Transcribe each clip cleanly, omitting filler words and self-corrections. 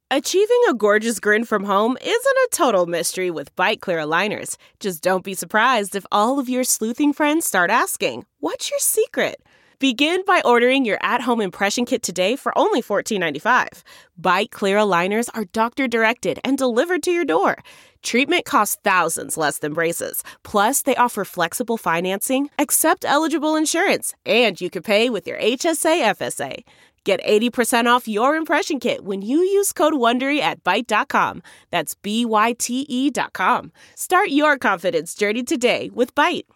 Achieving a gorgeous grin from home isn't a total mystery with Byte Clear aligners. Just don't be surprised if all of your sleuthing friends start asking, "What's your secret?" Begin by ordering your at-home impression kit today for only $14.95. Byte Clear aligners are doctor-directed and delivered to your door. Treatment costs thousands less than braces. Plus, they offer flexible financing, accept eligible insurance, and you can pay with your HSA FSA. Get 80% off your impression kit when you use code WONDERY at Byte.com. That's BYTE.com. Start your confidence journey today with Byte.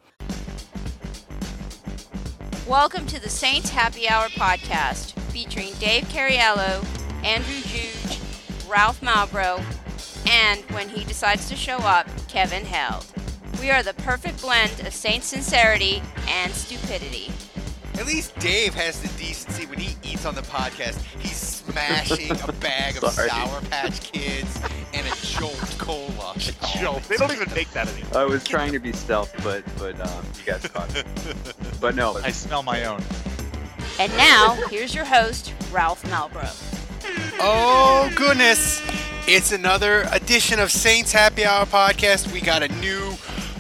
Welcome to the Saints Happy Hour podcast, featuring Dave Cariello, Andrew Juge, Ralph Malbrough, and when he decides to show up, Kevin Held. We are the perfect blend of Saints sincerity and stupidity. At least Dave has the decency when he eats on the podcast. He's smashing a bag of Sour Patch Kids and a Jolt Cola. Jolt. They don't even make that anymore. I was trying to be stealth, but you guys caught me. But no. I smell my own. And now, here's your host, Ralph Malbrough. Oh, goodness. It's another edition of Saints Happy Hour podcast. We got a new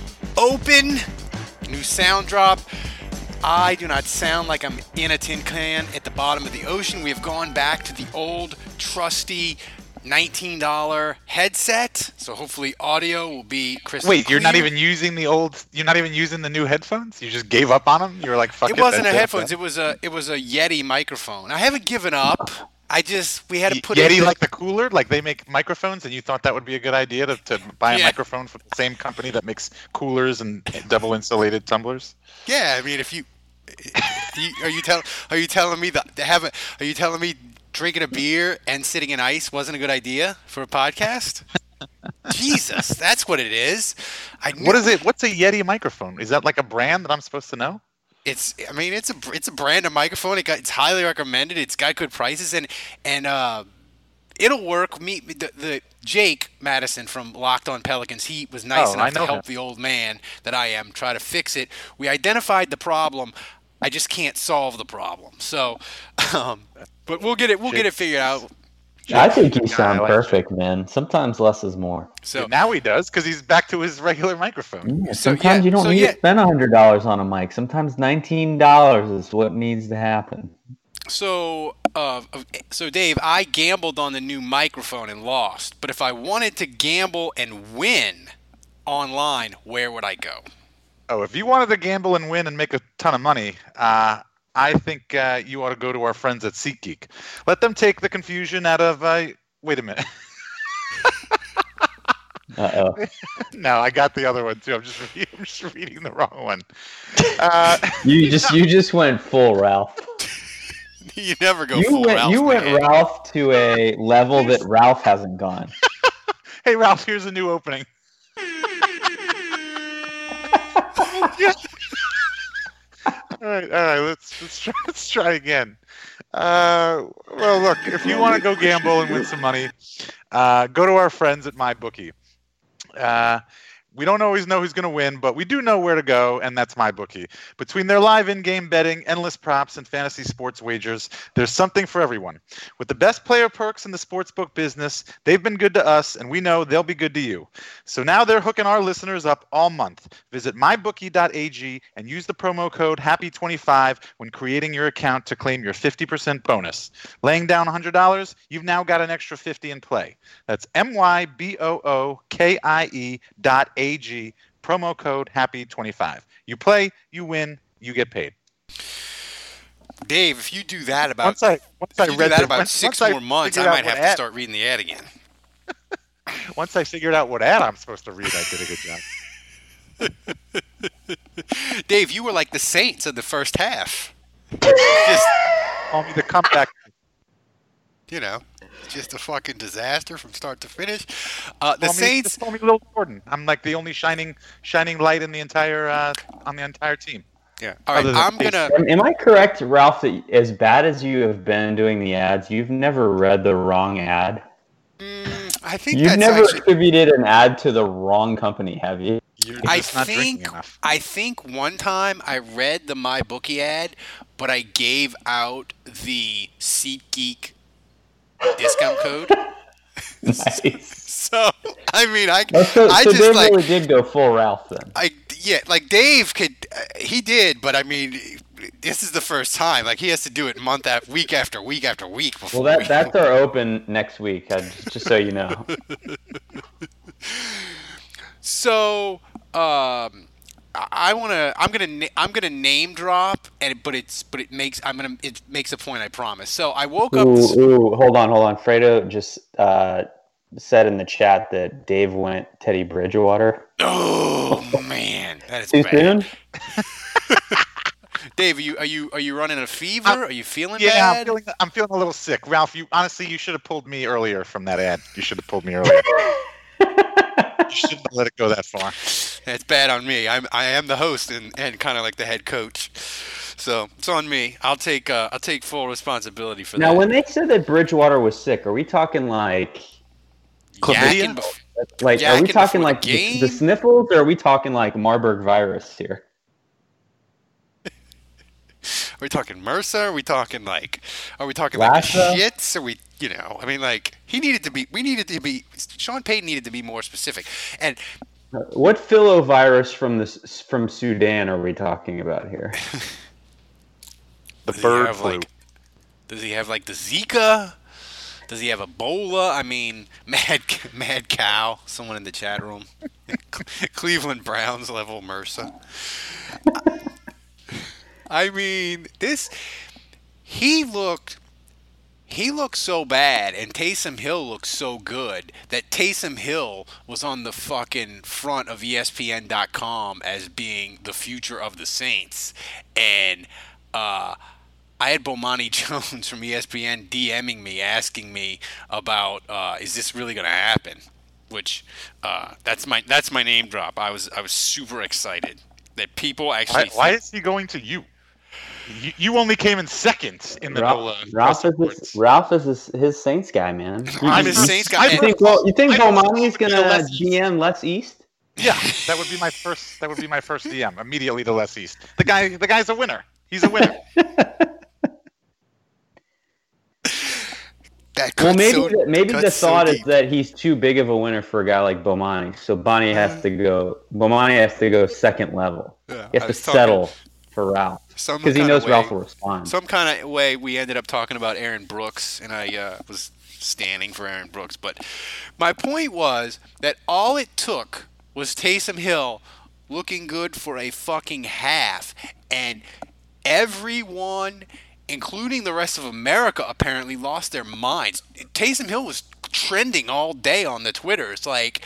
sound drop. I do not sound like I'm in a tin can at the bottom of the ocean. We have gone back to the old, trusty $19 headset. So hopefully audio will be crystal Wait, you're clear. not even using the new headphones? You just gave up on them? You were like, fuck it. It wasn't a headphones. It was a Yeti microphone. I haven't given up. We had to put Yeti it like the cooler? Like they make microphones and you thought that would be a good idea to buy a microphone from the same company that makes coolers and double insulated tumblers? Yeah, I mean, are you telling me are you telling me drinking a beer and sitting in ice wasn't a good idea for a podcast? Jesus, that's what it is. What is it? What's a Yeti microphone? Is that like a brand that I'm supposed to know? It's a brand of microphone. It's highly recommended. It's got good prices and it'll work. The Jake Madison from Locked On Pelicans, he was nice enough to help the old man that I am try to fix it. We identified the problem. I just can't solve the problem. So, but we'll get it figured out. I think you sound perfect, man. Sometimes less is more. So now he does because he's back to his regular microphone. Yeah, sometimes you don't need to spend $100 on a mic. Sometimes $19 is what needs to happen. So Dave, I gambled on the new microphone and lost. But if I wanted to gamble and win online, where would I go? Oh, if you wanted to gamble and win and make a ton of money, I think you ought to go to our friends at SeatGeek. Let them take the confusion out of. Wait a minute. Uh-oh. No, I got the other one too. I'm just reading the wrong one. You just went full Ralph. You never go full Ralph. You went Ralph to a level that Ralph hasn't gone. Hey Ralph, here's a new opening. All right. Let's try again. Well, look, if you want to go gamble and win some money, go to our friends at MyBookie. We don't always know who's going to win, but we do know where to go, and that's MyBookie. Between their live in-game betting, endless props, and fantasy sports wagers, there's something for everyone. With the best player perks in the sportsbook business, they've been good to us, and we know they'll be good to you. So now they're hooking our listeners up all month. Visit mybookie.ag and use the promo code HAPPY25 when creating your account to claim your 50% bonus. Laying down $100, you've now got an extra $50 in play. That's mybookie.ag, promo code HAPPY25. You play, you win, you get paid. Dave, if you do that about once I read that about 6 more months, I might have to start reading the ad again. Once I figured out what ad I'm supposed to read, I did a good job. Dave, you were like the Saints in the first half. Just call me the comeback. Just a fucking disaster from start to finish. Saints. Call me Lil Jordan. I'm like the only shining light in the entire on the entire team. Yeah. All right. Am I correct, Ralph? That as bad as you have been doing the ads, you've never read the wrong ad. I think you've never attributed an ad to the wrong company, have you? I think one time I read the MyBookie ad, but I gave out the SeatGeek discount code. Nice. So I mean, I So just Dave like really did go full Ralph then. like Dave could he did, but I mean, this is the first time. Like he has to do it week after week after week. Before Well, that's our open next week. Just so you know. So I'm gonna name drop, it makes a point. I promise. So I woke up. Hold on. Fredo just said in the chat that Dave went Teddy Bridgewater. Oh man, that is Too bad. soon? Dave, are you running a fever? Are you feeling Yeah, bad? I'm feeling a little sick. Ralph, you should have pulled me earlier from that ad. You should have pulled me earlier. You shouldn't have let it go that far. It's bad on me. I am the host and kind of like the head coach, so it's on me. I'll take full responsibility for that. Now, when they said that Bridgewater was sick, are we talking like Yakking are we talking before like the game? the sniffles, or are we talking like Marburg virus here? Are we talking MRSA? Are we talking like Lassa? shits? Are we, I mean, like Sean Payton needed to be more specific. And What filovirus from Sudan are we talking about here? The bird flu. Does he have like the Zika? Does he have Ebola? I mean, Mad Cow, someone in the chat room. Cleveland Browns level MRSA. I mean, he looked so bad, and Taysom Hill looked so good that Taysom Hill was on the fucking front of ESPN.com as being the future of the Saints. And I had Bomani Jones from ESPN DMing me, asking me about, is this really going to happen? Which that's my name drop. I was super excited that people actually. Why is he going to you? You only came in second in the Ralph is his Saints guy, man. I'm his Saints guy. You think Bomani's gonna GM Les East? Yeah, that would be my first DM immediately to Les East. The guy's a winner. He's a winner. Maybe the thought is that he's too big of a winner for a guy like Bomani. So Bomani has to go second level. Yeah, he has to settle for Ralph because he knows Ralph will respond. Some kind of way we ended up talking about Aaron Brooks, and I was standing for Aaron Brooks. But my point was that all it took was Taysom Hill looking good for a fucking half, and everyone, including the rest of America, apparently lost their minds. Taysom Hill was trending all day on the Twitter. It's like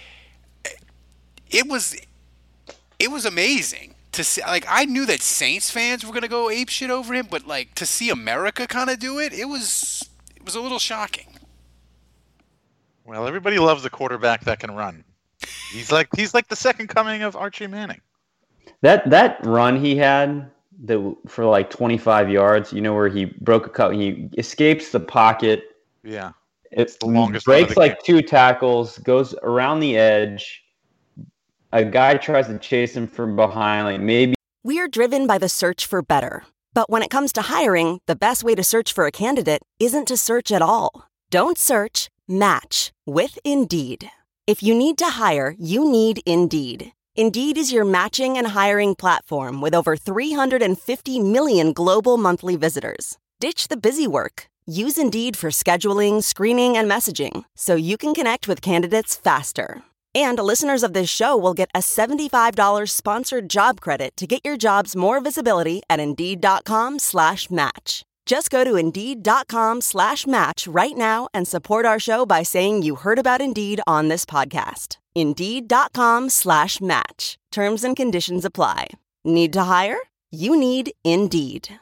it was amazing to see. Like, I knew that Saints fans were gonna go apeshit over him, but like to see America kind of do it, it was a little shocking. Well, everybody loves a quarterback that can run. He's like the second coming of Archie Manning. That run he had for like 25 yards, where he broke a cut, he escapes the pocket. Yeah. It's the longest. Breaks like 2 tackles, goes around the edge. A guy tries to chase him from behind, like maybe. We're driven by the search for better. But when it comes to hiring, the best way to search for a candidate isn't to search at all. Don't search, match with Indeed. If you need to hire, you need Indeed. Indeed is your matching and hiring platform with over 350 million global monthly visitors. Ditch the busy work. Use Indeed for scheduling, screening, and messaging so you can connect with candidates faster. And listeners of this show will get a $75 sponsored job credit to get your jobs more visibility at Indeed.com/match. Just go to Indeed.com/match right now and support our show by saying you heard about Indeed on this podcast. Indeed.com/match. Terms and conditions apply. Need to hire? You need Indeed.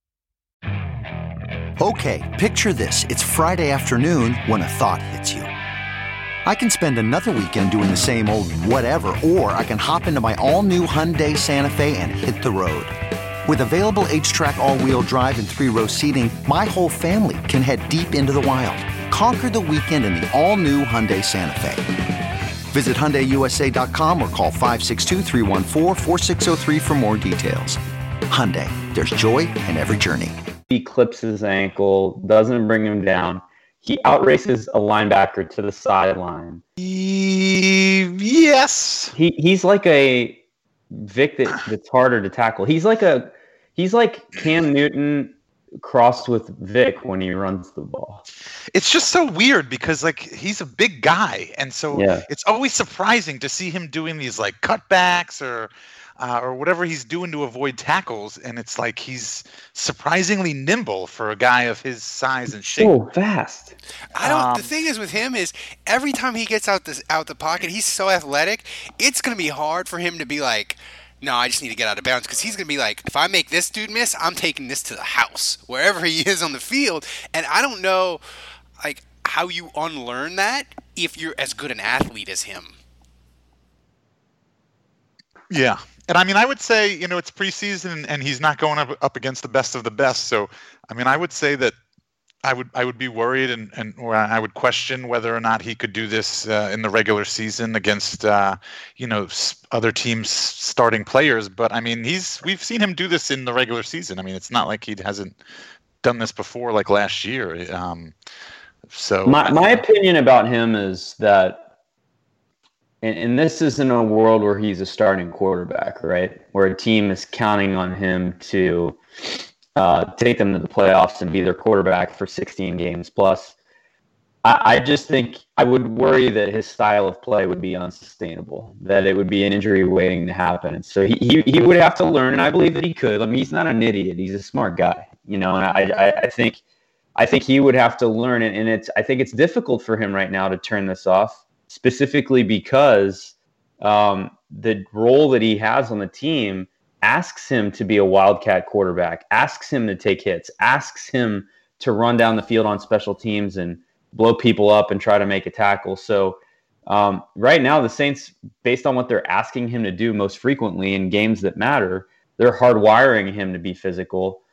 Okay, picture this. It's Friday afternoon when a thought hits you. I can spend another weekend doing the same old whatever, or I can hop into my all-new Hyundai Santa Fe and hit the road. With available H-Track all-wheel drive and 3-row seating, my whole family can head deep into the wild. Conquer the weekend in the all-new Hyundai Santa Fe. Visit HyundaiUSA.com or call 562-314-4603 for more details. Hyundai, there's joy in every journey. He clips his ankle, doesn't bring him down. he outraces a linebacker to the sideline. Yes. He's like a Vic that's harder to tackle. He's like Cam Newton crossed with Vic when he runs the ball. It's just so weird because like he's a big guy, and so it's always surprising to see him doing these like cutbacks or whatever he's doing to avoid tackles, and it's like he's surprisingly nimble for a guy of his size and shape. So fast. The thing is with him is every time he gets out the pocket, he's so athletic. It's gonna be hard for him to be like, no, I just need to get out of bounds, because he's going to be like, if I make this dude miss, I'm taking this to the house, wherever he is on the field. And I don't know like how you unlearn that if you're as good an athlete as him. Yeah. And I mean, I would say, it's preseason and he's not going up against the best of the best. So, I mean, I would say that I would be worried and or I would question whether or not he could do this in the regular season against other teams' starting players. But I mean, we've seen him do this in the regular season. I mean, it's not like he hasn't done this before, like last year. So my opinion about him is that, and this is in a world where he's a starting quarterback, right? Where a team is counting on him to take them to the playoffs and be their quarterback for 16 games plus. I just think I would worry that his style of play would be unsustainable, that it would be an injury waiting to happen. And so he would have to learn, and I believe that he could. I mean, he's not an idiot. He's a smart guy, and I think he would have to learn it. And I think it's difficult for him right now to turn this off, specifically because the role that he has on the team asks him to be a wildcat quarterback, asks him to take hits, asks him to run down the field on special teams and blow people up and try to make a tackle. So right now, the Saints, based on what they're asking him to do most frequently in games that matter, they're hardwiring him to be physical.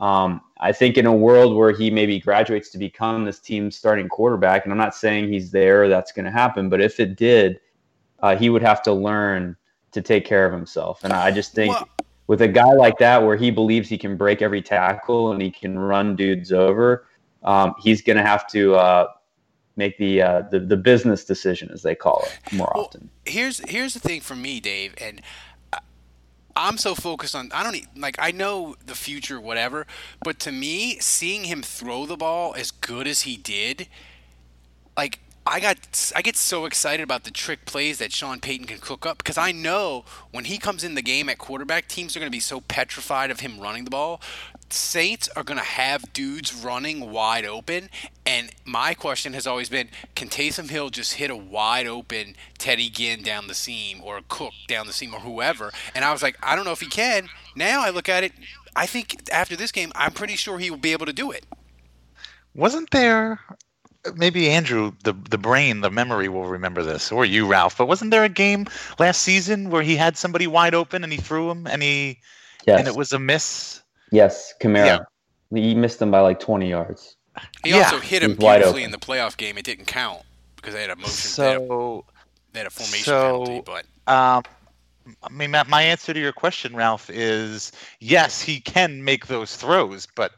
I think in a world where he maybe graduates to become this team's starting quarterback, and I'm not saying he's there, that's going to happen, but if it did, he would have to learn to take care of himself. And I just think with a guy like that, where he believes he can break every tackle and he can run dudes over, he's going to have to make the business decision, as they call it, more often. Here's the thing for me, Dave, and I'm so focused on, I know the future, whatever, but to me, seeing him throw the ball as good as he did, like, I get so excited about the trick plays that Sean Payton can cook up, because I know when he comes in the game at quarterback, teams are going to be so petrified of him running the ball. Saints are going to have dudes running wide open, and my question has always been, can Taysom Hill just hit a wide open Teddy Ginn down the seam, or a Cook down the seam, or whoever? And I was like, I don't know if he can. Now I look at it, I think after this game, I'm pretty sure he will be able to do it. Wasn't there... Maybe Andrew, the brain, the memory will remember this, or you, Ralph. But wasn't there a game last season where he had somebody wide open and he threw him and it was a miss? Yes, Kamara. Yeah. He missed him by like 20 yards. He also hit him beautifully in the playoff game. It didn't count because they had a motion. They had a formation penalty. But I mean, my answer to your question, Ralph, is yes, he can make those throws, but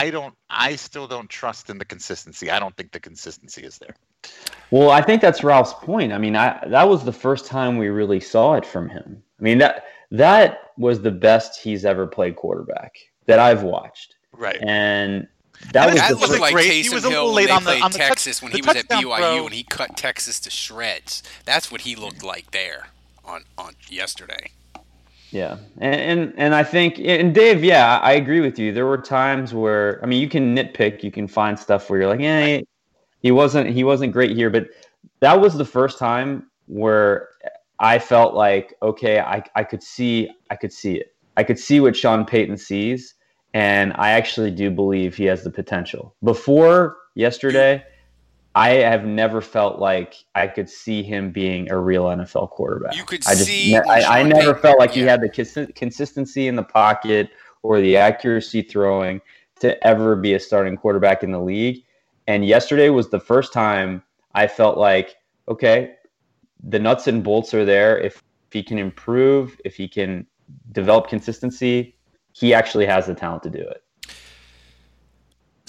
I still don't trust in the consistency. I don't think the consistency is there. Well, I think that's Ralph's point. I mean, that was the first time we really saw it from him. I mean, that was the best he's ever played quarterback that I've watched. Right. And that was like Taysom Hill when they played Texas when he was at BYU and he cut Texas to shreds. That's what he looked like there on yesterday. Yeah, and I think, and Dave, yeah, I agree with you. There were times where, I mean, you can nitpick, you can find stuff where you're like, he wasn't great here, but that was the first time where I felt like, okay, I could see it. I could see what Sean Payton sees, and I actually do believe he has the potential. Before yesterday, I have never felt like I could see him being a real NFL quarterback. You could I never felt like he had the consistency in the pocket or the accuracy throwing to ever be a starting quarterback in the league. And yesterday was the first time I felt like, okay, the nuts and bolts are there. If he can improve, if he can develop consistency, he actually has the talent to do it.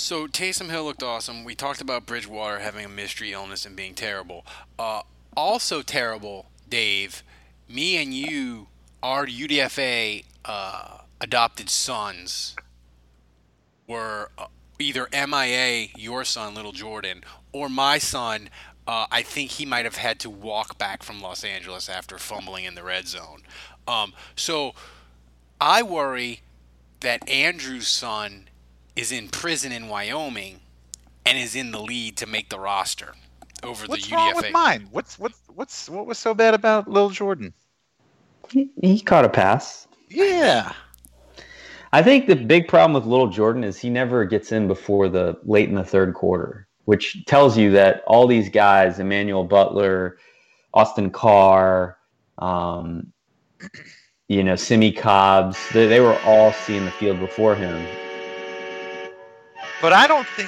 So Taysom Hill looked awesome. We talked about Bridgewater having a mystery illness and being terrible. Also terrible, Dave. Me and you, our UDFA adopted sons, were either MIA, your son, Little Jordan, or my son. I think he might have had to walk back from Los Angeles after fumbling in the red zone. So I worry that Andrew's son is in prison in Wyoming and is in the lead to make the roster over the UDFA. What's wrong with mine? What was so bad about Lil Jordan? He caught a pass. Yeah. I think the big problem with Little Jordan is he never gets in before the late in the third quarter, which tells you that all these guys, Emmanuel Butler, Austin Carr, Simi Cobbs, they were all seeing the field before him. But I don't think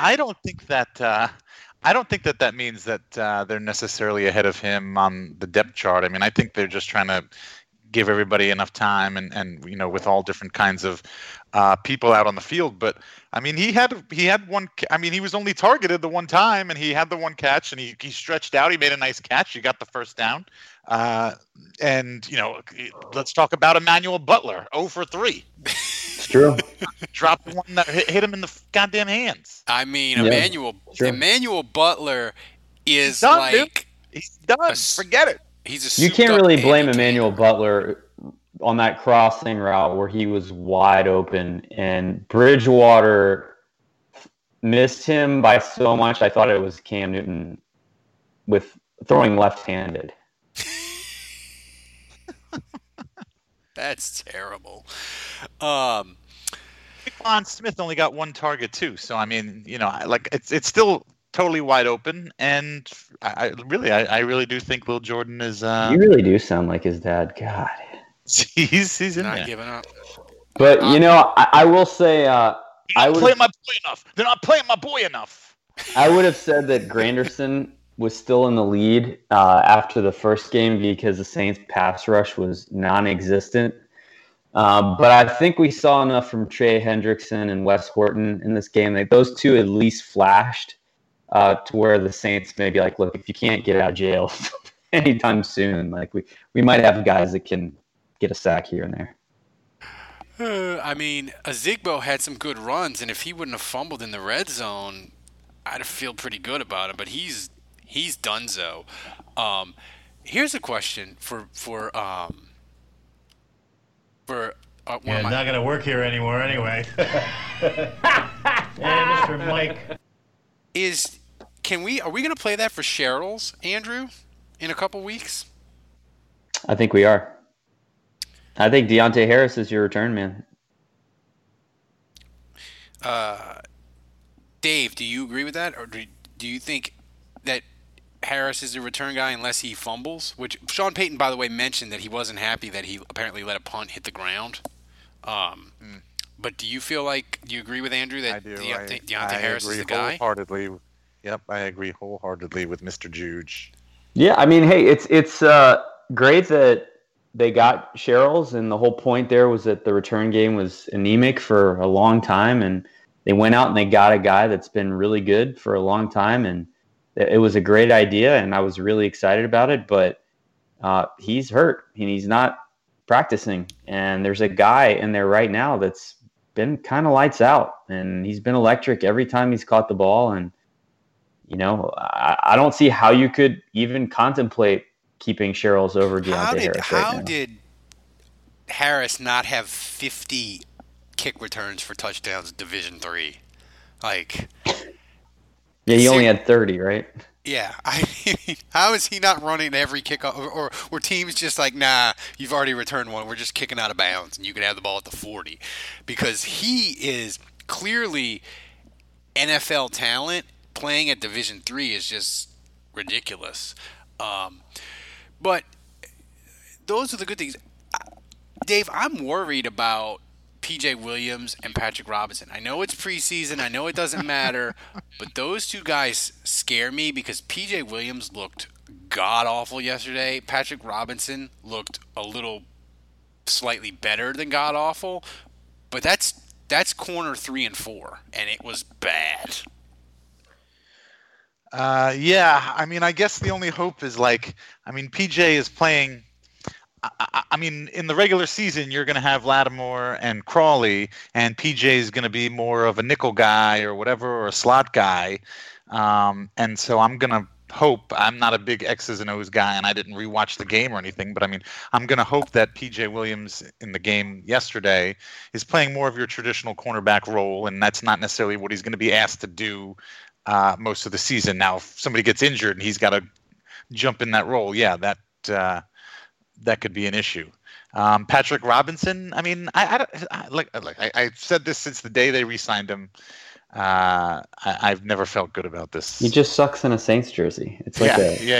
that means that they're necessarily ahead of him on the depth chart. I mean, I think they're just trying to give everybody enough time and with all different kinds of people out on the field. But I mean, he had one. I mean, he was only targeted the one time, and he had the one catch, and he stretched out. He made a nice catch. He got the first down. And let's talk about Emmanuel Butler, 0 for 3. It's true. Dropped one that hit him in the goddamn hands. I mean, Yeah, Emmanuel Butler is done, like dude. He's done. Forget it. He's a You can't really blame entertainer. Emmanuel Butler on that crossing route where he was wide open, and Bridgewater missed him by so much. I thought it was Cam Newton with throwing left-handed. That's terrible. Quan Smith only got one target too, so I mean, it's still totally wide open, and I really do think Lil Jordan is. You really do sound like his dad. God, he's in Not there. giving up. but I will say They're not playing my boy enough. They're not playing my boy enough. I would have said that Granderson was still in the lead after the first game because the Saints' pass rush was non-existent. But I think we saw enough from Trey Hendrickson and Wes Horton in this game. Like, those two at least flashed to where the Saints may be like, look, if you can't get out of jail anytime soon, like we might have guys that can get a sack here and there. I mean, Azigbo had some good runs, and if he wouldn't have fumbled in the red zone, I'd feel pretty good about him. But he's donezo. Here's a question for Yeah, not going to work here anymore anyway. Hey, Mr. Mike. Are we going to play that for Cheryl's, Andrew, in a couple weeks? I think we are. I think Deontay Harris is your return man. Dave, do you agree with that, or do you think that Harris is a return guy unless he fumbles? Which Sean Payton, by the way, mentioned that he wasn't happy that he apparently let a punt hit the ground. But do you agree with Andrew that I do. Deontay I Harris agree is the guy? wholeheartedly. Yep, I agree wholeheartedly with Mr. Juge. Yeah, I mean, hey, it's great that they got Cheryl's, and the whole point there was that the return game was anemic for a long time, and they went out and they got a guy that's been really good for a long time, and it was a great idea, and I was really excited about it, but he's hurt, and he's not practicing, and there's a guy in there right now that's been kind of lights out, and he's been electric every time he's caught the ball, and I don't see how you could even contemplate keeping Cheryl's over Deontay Harris right now. How did Harris not have 50 kick returns for touchdowns in Division III? Yeah, he only had 30, right? Yeah, I mean, how is he not running every kickoff? Or were teams just like, nah, you've already returned one, we're just kicking out of bounds, and you can have the ball at the 40? Because he is clearly NFL talent. Playing at Division III is just ridiculous. But those are the good things. Dave, I'm worried about P.J. Williams and Patrick Robinson. I know it's preseason. I know it doesn't matter. But those two guys scare me because P.J. Williams looked god-awful yesterday. Patrick Robinson looked a little slightly better than god-awful. But that's that's corner 3 and 4, and it was bad. Yeah, I mean, I guess the only hope is PJ is playing. I mean, in the regular season, you're going to have Lattimore and Crawley, and PJ is going to be more of a nickel guy or whatever, or a slot guy. And so I'm going to hope. I'm not a big X's and O's guy, and I didn't rewatch the game or anything, but I mean, I'm going to hope that PJ Williams in the game yesterday is playing more of your traditional cornerback role, and that's not necessarily what he's going to be asked to do most of the season. Now, if somebody gets injured and he's got to jump in that role, yeah, that could be an issue. Patrick Robinson, I mean, I've said this since the day they re-signed him. I've never felt good about this. He just sucks in a Saints jersey. It's like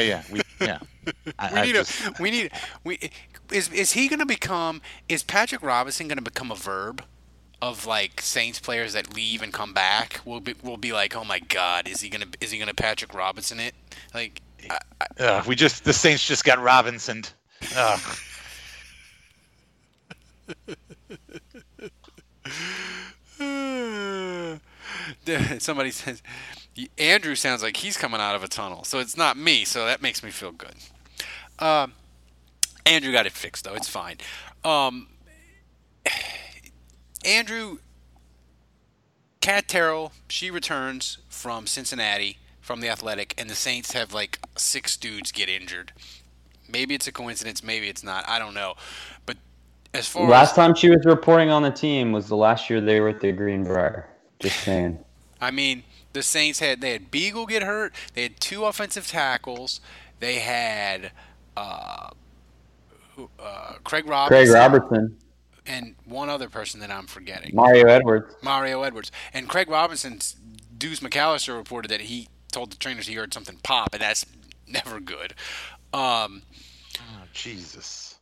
Is Patrick Robinson going to become a verb of like Saints players that leave and come back? We'll be like, oh my God, is he gonna Patrick Robinson it? Like, the Saints just got Robinsoned. Somebody says Andrew sounds like he's coming out of a tunnel, so it's not me, so that makes me feel good. Andrew got it fixed though, it's fine. Andrew, Kat Terrell, she returns from Cincinnati from the Athletic, and the Saints have like 6 dudes get injured. Maybe it's a coincidence, maybe it's not. I don't know. But as far last time she was reporting on the team was the last year they were at the Greenbrier. Just saying. I mean, the Saints had Beagle get hurt. They had 2 offensive tackles. They had Craig Robertson. And one other person that I'm forgetting. Mario Edwards. And Craig Robinson's Deuce McAllister reported that he told the trainers he heard something pop, and that's never good. Jesus.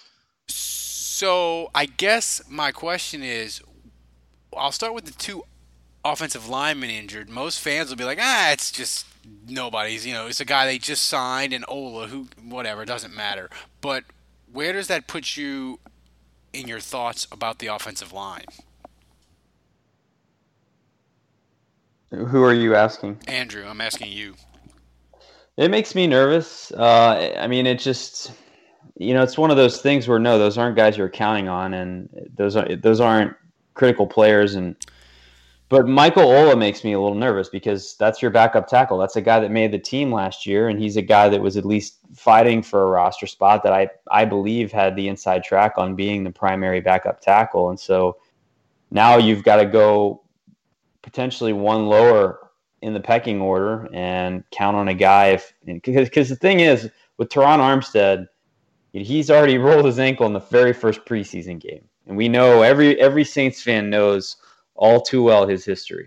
So I guess my question is, I'll start with the 2 offensive linemen injured. Most fans will be like, it's just nobody's. It's a guy they just signed, and Ola, who, whatever, doesn't matter. But where does that put you in your thoughts about the offensive line? Who are you asking? Andrew, I'm asking you. It makes me nervous. I mean, it just, it's one of those things where no, those aren't guys you're counting on, and those aren't critical players. But Michael Ola makes me a little nervous because that's your backup tackle. That's a guy that made the team last year, and he's a guy that was at least fighting for a roster spot that I believe had the inside track on being the primary backup tackle. And so now you've got to go potentially one lower in the pecking order and count on a guy because the thing is with Teron Armstead, he's already rolled his ankle in the very first preseason game, and we know every Saints fan knows all too well his history.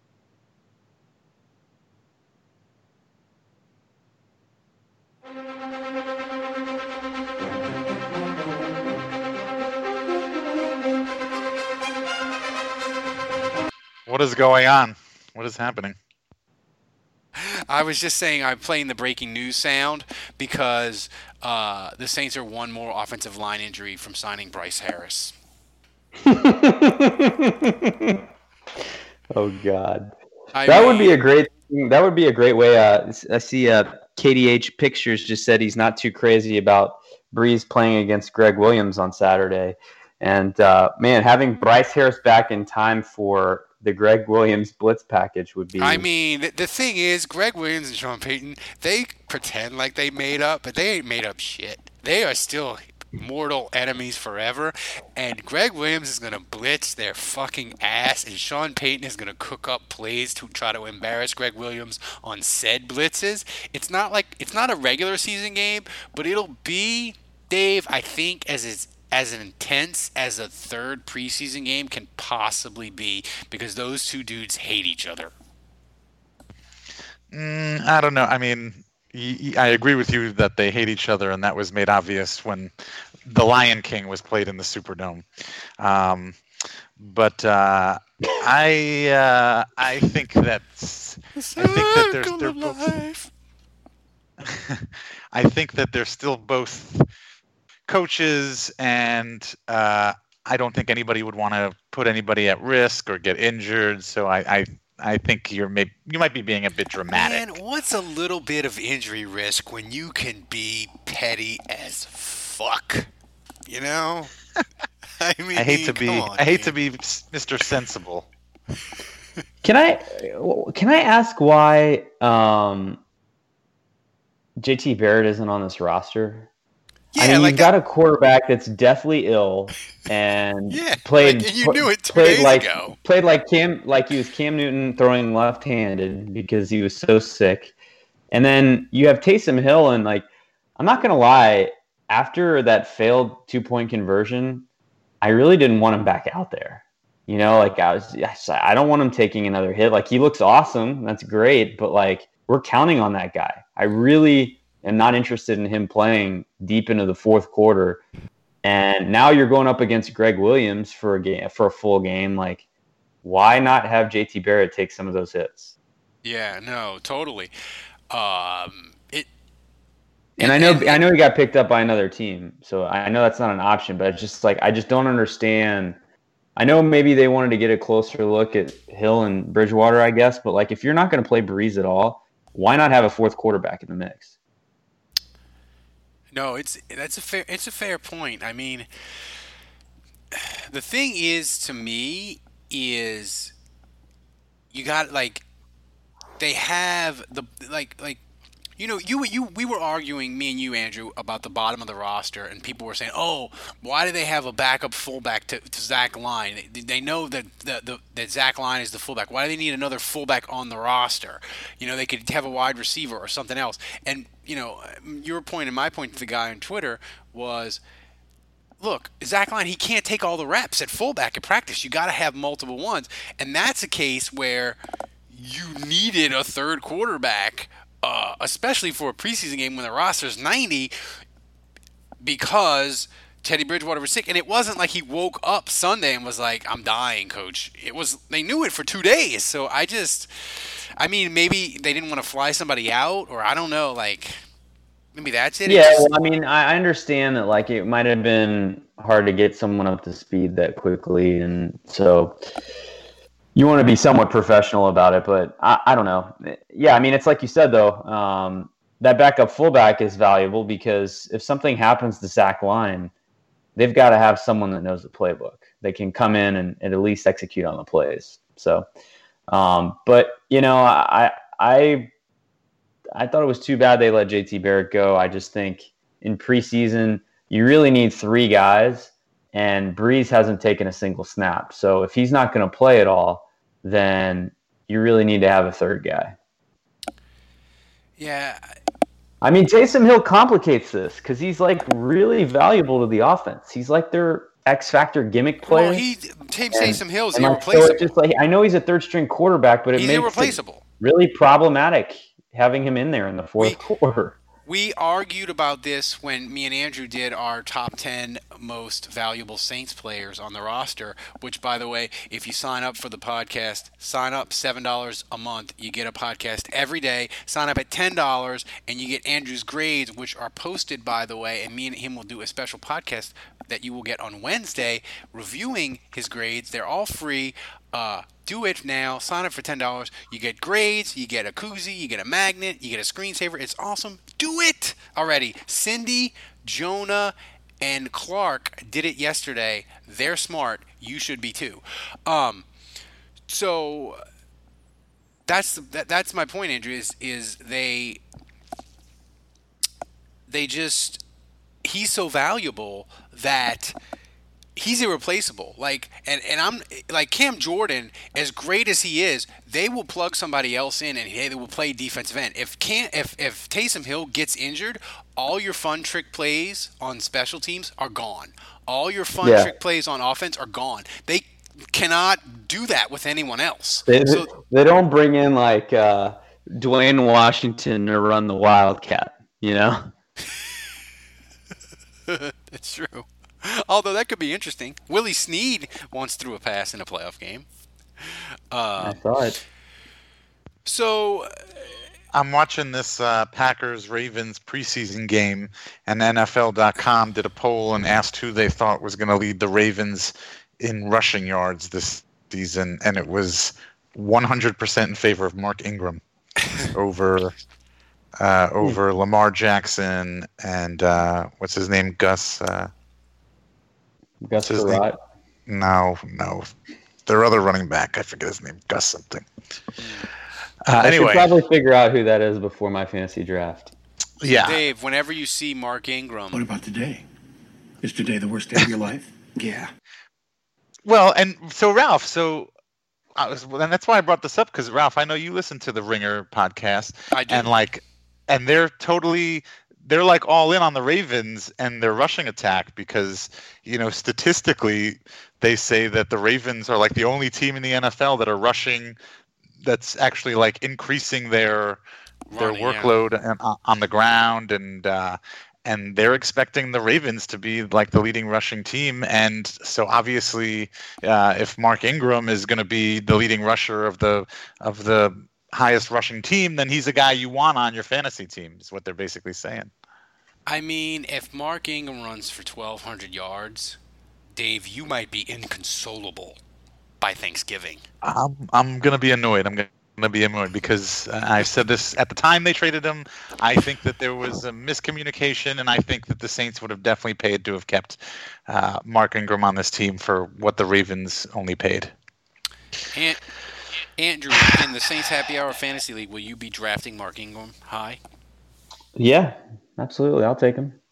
What is going on? What is happening? I was just saying I'm playing the breaking news sound because the Saints are one more offensive line injury from signing Bryce Harris. Oh God, that would be a great way. I see KDH Pictures just said he's not too crazy about Breeze playing against Greg Williams on Saturday, and man, having Bryce Harris back in time for the Greg Williams blitz package would be. I mean, the thing is, Greg Williams and Sean Payton, they pretend like they made up, but they ain't made up shit. They are still mortal enemies forever, and Greg Williams is going to blitz their fucking ass, and Sean Payton is going to cook up plays to try to embarrass Greg Williams on said blitzes. It's not a regular season game, but it'll be, Dave, I think as intense as a third preseason game can possibly be, because those 2 dudes hate each other. I don't know. I mean, I agree with you that they hate each other, and that was made obvious when the Lion King was played in the Superdome. But I think that I think that they're still both coaches, and I I don't think anybody would want to put anybody at risk or get injured. So I think you might be being a bit dramatic. Man, what's a little bit of injury risk when you can be petty as fuck? You know? I mean, I hate to be man. Mr. Sensible. Can I ask why JT Barrett isn't on this roster? Yeah, I mean, like you've got a quarterback that's deathly ill and and you knew it 2 days ago. Played like he was Cam Newton throwing left-handed because he was so sick. And then you have Taysom Hill, and like, I'm not gonna lie, after that failed 2-point conversion, I really didn't want him back out there. You know, like I don't want him taking another hit. Like, he looks awesome, that's great, but like, we're counting on that guy. I really am not interested in him playing deep into the fourth quarter. And now you're going up against Greg Williams for a full game. Like, why not have JT Barrett take some of those hits? Yeah, no, totally. And I know he got picked up by another team, so I know that's not an option. But it's just like, I just don't understand. I know maybe they wanted to get a closer look at Hill and Bridgewater, I guess. But like, if you're not going to play Breeze at all, why not have a fourth quarterback in the mix? No, it's a fair point. I mean, the thing is, to me, is you got, like, they have the like you know, we were arguing, me and you, Andrew, about the bottom of the roster, and people were saying, "Oh, why do they have a backup fullback to Zach Line? They know that that Zach Line is the fullback. Why do they need another fullback on the roster? You know, they could have a wide receiver or something else." And you know, your point and my point to the guy on Twitter was, look, Zach Line, he can't take all the reps at fullback at practice. You got to have multiple ones, and that's a case where you needed a third quarterback. Especially for a preseason game when the roster's 90, because Teddy Bridgewater was sick. And it wasn't like he woke up Sunday and was like, "I'm dying, coach." It was, they knew it for 2 days. So I mean, maybe they didn't want to fly somebody out, or I don't know, like, maybe that's it. Yeah, well, I mean, I understand that, like, it might have been hard to get someone up to speed that quickly, and so you want to be somewhat professional about it, but I don't know. Yeah, I mean, it's like you said, though. That backup fullback is valuable because if something happens to Zach Line, they've got to have someone that knows the playbook. They can come in and at least execute on the plays. So, but, you know, I thought it was too bad they let JT Barrett go. I just think in preseason, you really need 3 guys. And Breeze hasn't taken a single snap. So if he's not going to play at all, then you really need to have a third guy. Yeah. I mean, Taysom Hill complicates this because he's, like, really valuable to the offense. He's like their X-factor gimmick player. Well, Taysom Hill's irreplaceable. So just like, I know he's a third-string quarterback, but it makes irreplaceable. It really problematic having him in there in the fourth quarter. We argued about this when me and Andrew did our top 10 most valuable Saints players on the roster, which, by the way, if you sign up for the podcast, sign up $7 a month. You get a podcast every day. Sign up at $10, and you get Andrew's grades, which are posted, by the way, and me and him will do a special podcast that you will get on Wednesday reviewing his grades. They're all free. Do it now. Sign up for $10. You get grades, you get a koozie, you get a magnet, you get a screensaver. It's awesome. Do it already. Cindy, Jonah, and Clark did it yesterday. They're smart. You should be too. So that's my point, Andrew. Is they just, he's so valuable that he's irreplaceable. Like, and I'm like, Cam Jordan, as great as he is, they will plug somebody else in and they will play defensive end. If Taysom Hill gets injured, all your fun trick plays on special teams are gone. All your fun trick plays on offense are gone. They cannot do that with anyone else. They don't bring in like Dwayne Washington to run the Wildcat, you know? That's true. Although that could be interesting. Willie Snead once threw a pass in a playoff game. I saw it. So, I'm watching this Packers-Ravens preseason game, and NFL.com did a poll and asked who they thought was going to lead the Ravens in rushing yards this season, and it was 100% in favor of Mark Ingram over Lamar Jackson and what's his name, Gus? Gus Surratt? No. Their other running back, I forget his name, Gus something. I should Anyway, probably figure out who that is before my fantasy draft. yeah. Dave, whenever you see Mark Ingram, What about today? Is today the worst day of your life? Yeah. Well, and so Ralph, and that's why I brought this up, because Ralph, I know you listen to the Ringer podcast. I do. And they're like all in on the Ravens and their rushing attack because, statistically, they say that the Ravens are like the only team in the NFL that are rushing, that's actually like increasing their workload on the ground, and they're expecting the Ravens to be like the leading rushing team. And so obviously, if Mark Ingram is going to be the leading rusher of the highest rushing team, then he's a guy you want on your fantasy team, is what they're basically saying. I mean, if Mark Ingram runs for 1,200 yards, Dave, you might be inconsolable by Thanksgiving. I'm going to be annoyed. I'm going to be annoyed because I said this at the time they traded him. I think that there was a miscommunication, and I think that the Saints would have definitely paid to have kept Mark Ingram on this team for what the Ravens only paid. And Andrew, in the Saints Happy Hour Fantasy League, will you be drafting Mark Ingram high? Yeah, absolutely. I'll take him.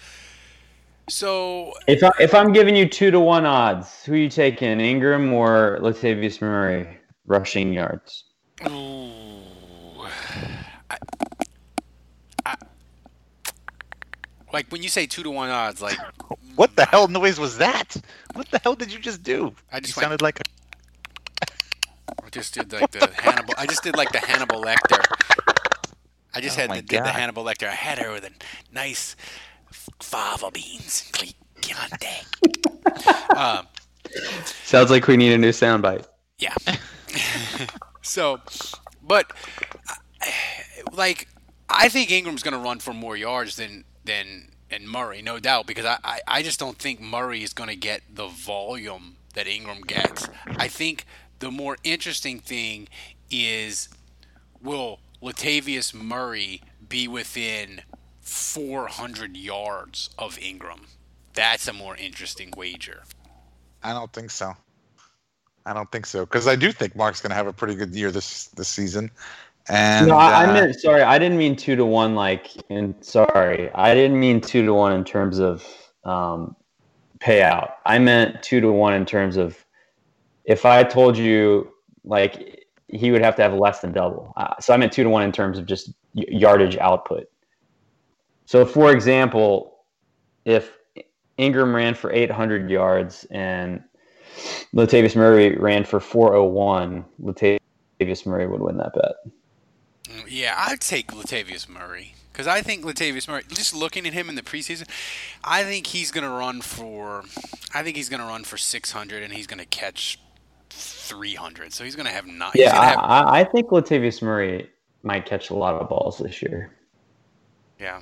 So if I'm giving you 2-1 odds, who are you taking, Ingram or Latavius Murray rushing yards? Ooh, like when you say 2-1 odds, like what the hell noise was that? What the hell did you just do? I just sounded like I just did like the Hannibal. I just did like the Hannibal Lecter. I just did the Hannibal Lecter. I had her with a nice fava beans and Chianti. Sounds like we need a new soundbite. Yeah. So, but like I think Ingram's going to run for more yards than Murray, no doubt, because I just don't think Murray is going to get the volume that Ingram gets. I think the more interesting thing is, will Latavius Murray be within 400 yards of Ingram? That's a more interesting wager. I don't think so. Because I do think Mark's going to have a pretty good year this season. And no, I meant, sorry, I didn't mean 2-1 I didn't mean 2-1 in terms of payout. I meant 2-1 in terms of if I told you like he would have to have less than double. So I meant 2-1 in terms of just yardage output. So for example, if Ingram ran for 800 yards and Latavius Murray ran for 401, Latavius Murray would win that bet. Yeah, I'd take Latavius Murray because I think Latavius Murray, just looking at him in the preseason, I think he's going to run for 600 and he's going to catch 300. So he's going to have 9. Yeah, I think Latavius Murray might catch a lot of balls this year. Yeah.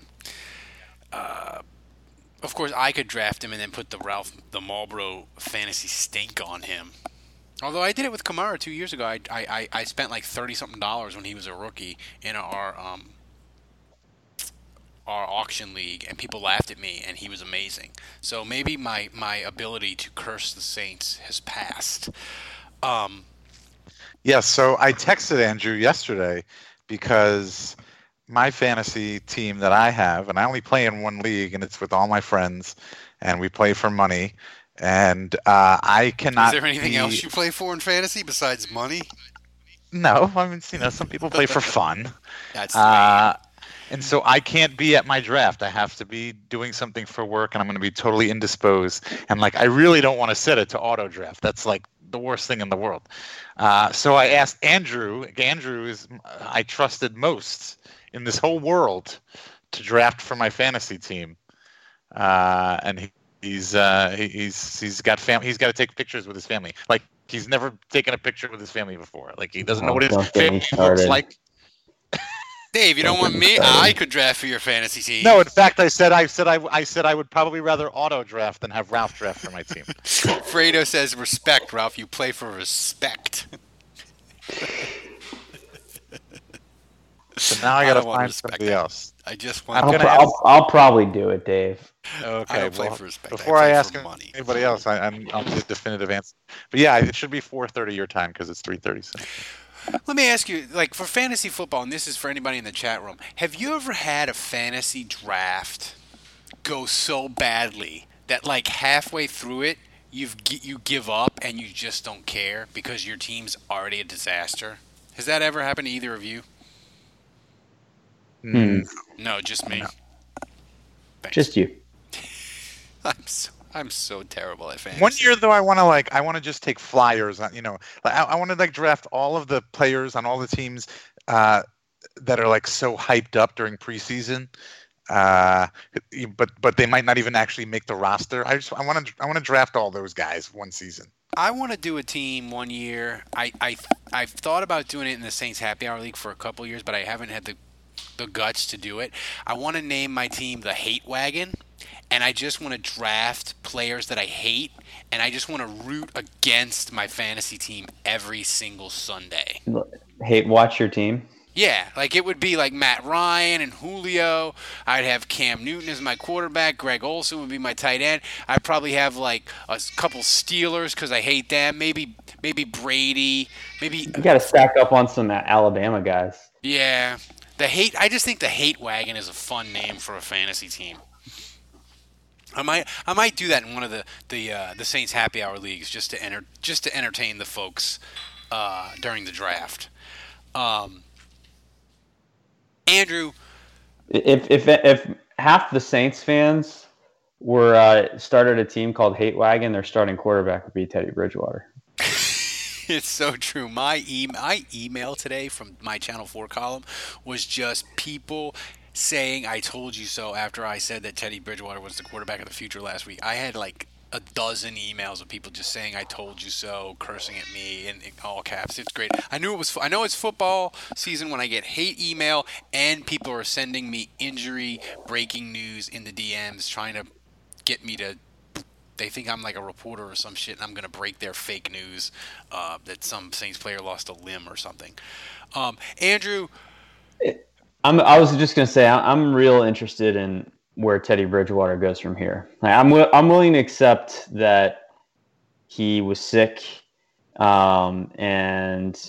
Of course, I could draft him and then put the Marlboro fantasy stink on him. Although I did it with Kamara 2 years ago. I spent like $30-something when he was a rookie in our auction league, and people laughed at me, and he was amazing. So maybe my ability to curse the Saints has passed. Yeah, so I texted Andrew yesterday because my fantasy team that I have, and I only play in one league, and it's with all my friends, and we play for money. And I cannot. Is there anything else you play for in fantasy besides money? No, I mean, some people play for fun. That's and so I can't be at my draft. I have to be doing something for work, and I'm going to be totally indisposed. And like, I really don't want to set it to auto draft. That's like the worst thing in the world. So I asked Andrew. Andrew is I trusted most in this whole world to draft for my fantasy team, and he's got family. He's got to take pictures with his family. Like, he's never taken a picture with his family before. Like, he doesn't know what his family looks like. Dave, you don't want me? I could draft for your fantasy team. No, in fact, I said I would probably rather auto draft than have Ralph draft for my team. Fredo says respect, Ralph. You play for respect. So now I gotta find somebody else. I just want. I'll probably do it, Dave. Okay. I don't play for respect. Before I ask anybody else, I'll need a definitive answer. But yeah, it should be 4:30 your time because it's 3:30. So. Let me ask you, like for fantasy football, and this is for anybody in the chat room, have you ever had a fantasy draft go so badly that like halfway through it, you give up and you just don't care because your team's already a disaster? Has that ever happened to either of you? No, just me. No. Thanks. Just you. I'm so terrible at fantasy. One year though, I want to just take flyers on. I want to draft all of the players on all the teams that are like so hyped up during preseason. But they might not even actually make the roster. I want to draft all those guys one season. I want to do a team one year. I've thought about doing it in the Saints Happy Hour League for a couple years, but I haven't had the guts to do it. I want to name my team the Hate Wagon, and I just want to draft players that I hate, and I just want to root against my fantasy team every single Sunday. Watch your team? Yeah, like it would be like Matt Ryan and Julio. I'd have Cam Newton as my quarterback. Greg Olsen would be my tight end. I'd probably have like a couple Steelers because I hate them. Maybe Brady. Maybe you got to stack up on some Alabama guys. Yeah. I just think the Hate Wagon is a fun name for a fantasy team. I might do that in one of the Saints Happy Hour leagues just to entertain the folks during the draft. Andrew, if half the Saints fans were started a team called Hate Wagon, their starting quarterback would be Teddy Bridgewater. It's so true. My email today from my Channel 4 column was just people saying I told you so after I said that Teddy Bridgewater was the quarterback of the future last week. I had like a dozen emails of people just saying I told you so, cursing at me in all caps. It's great. I know it's football season when I get hate email and people are sending me injury breaking news in the DMs trying to get me to. They think I'm like a reporter or some shit, and I'm going to break their fake news that some Saints player lost a limb or something. Andrew? I was just going to say, I'm real interested in where Teddy Bridgewater goes from here. I'm willing to accept that he was sick, and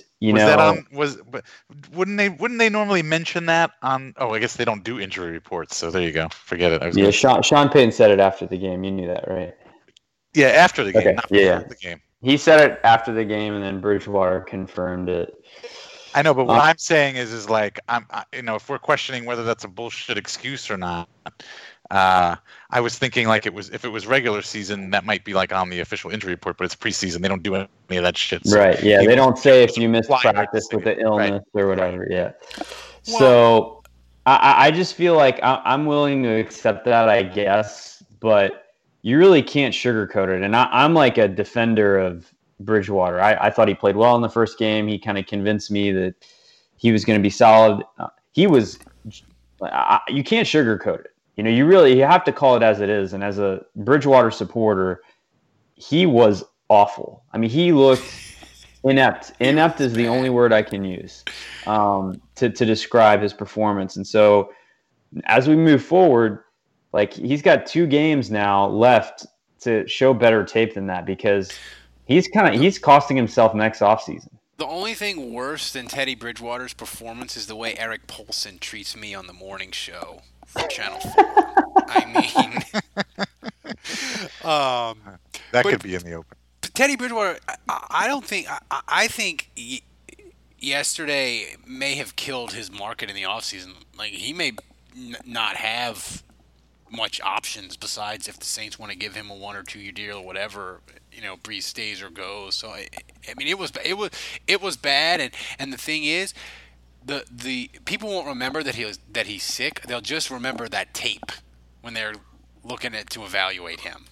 wouldn't they normally mention that on? Oh, I guess they don't do injury reports, so there you go. Forget it. Sean Payton said it after the game. You knew that, right? Yeah, after the game, okay. not before the game. He said it after the game, and then Bridgewater confirmed it. I know, but what I'm saying is like if we're questioning whether that's a bullshit excuse or not, I was thinking like if it was regular season, that might be like on the official injury report, but it's preseason. They don't do any of that shit. So right? Yeah, they don't say if you miss practice with the illness or whatever. Yeah. Well, so I just feel like I'm willing to accept that, I guess, but you really can't sugarcoat it. And I'm like a defender of Bridgewater. I thought he played well in the first game. He kind of convinced me that he was going to be solid. You can't sugarcoat it. You have to call it as it is. And as a Bridgewater supporter, he was awful. I mean, he looked inept. Inept is the only word I can use to describe his performance. And so as we move forward, like he's got 2 games now left to show better tape than that because he's costing himself next offseason. The only thing worse than Teddy Bridgewater's performance is the way Eric Polson treats me on the morning show for Channel 4. I mean, that could be in the open. Teddy Bridgewater, I think yesterday may have killed his market in the offseason. Like he may not have much options besides if the Saints want to give him a 1 or 2 year deal or whatever, Brees stays or goes. So I mean it was bad, and the thing is the people won't remember that he's sick. They'll just remember that tape when they're looking to evaluate him,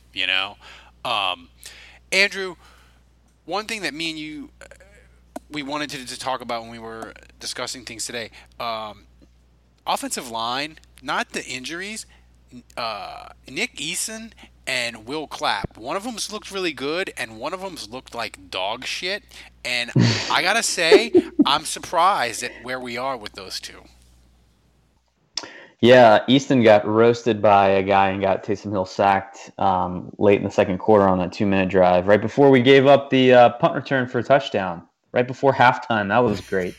Andrew, one thing that me and you we wanted to talk about when we were discussing things today, offensive line, not the injuries. Nick Eason and Will Clapp. One of them's looked really good, and one of them's looked like dog shit. And I gotta say, I'm surprised at where we are with those two. Yeah, Easton got roasted by a guy and got Taysom Hill sacked late in the second quarter on that 2-minute drive, right before we gave up the punt return for a touchdown, right before halftime. That was great.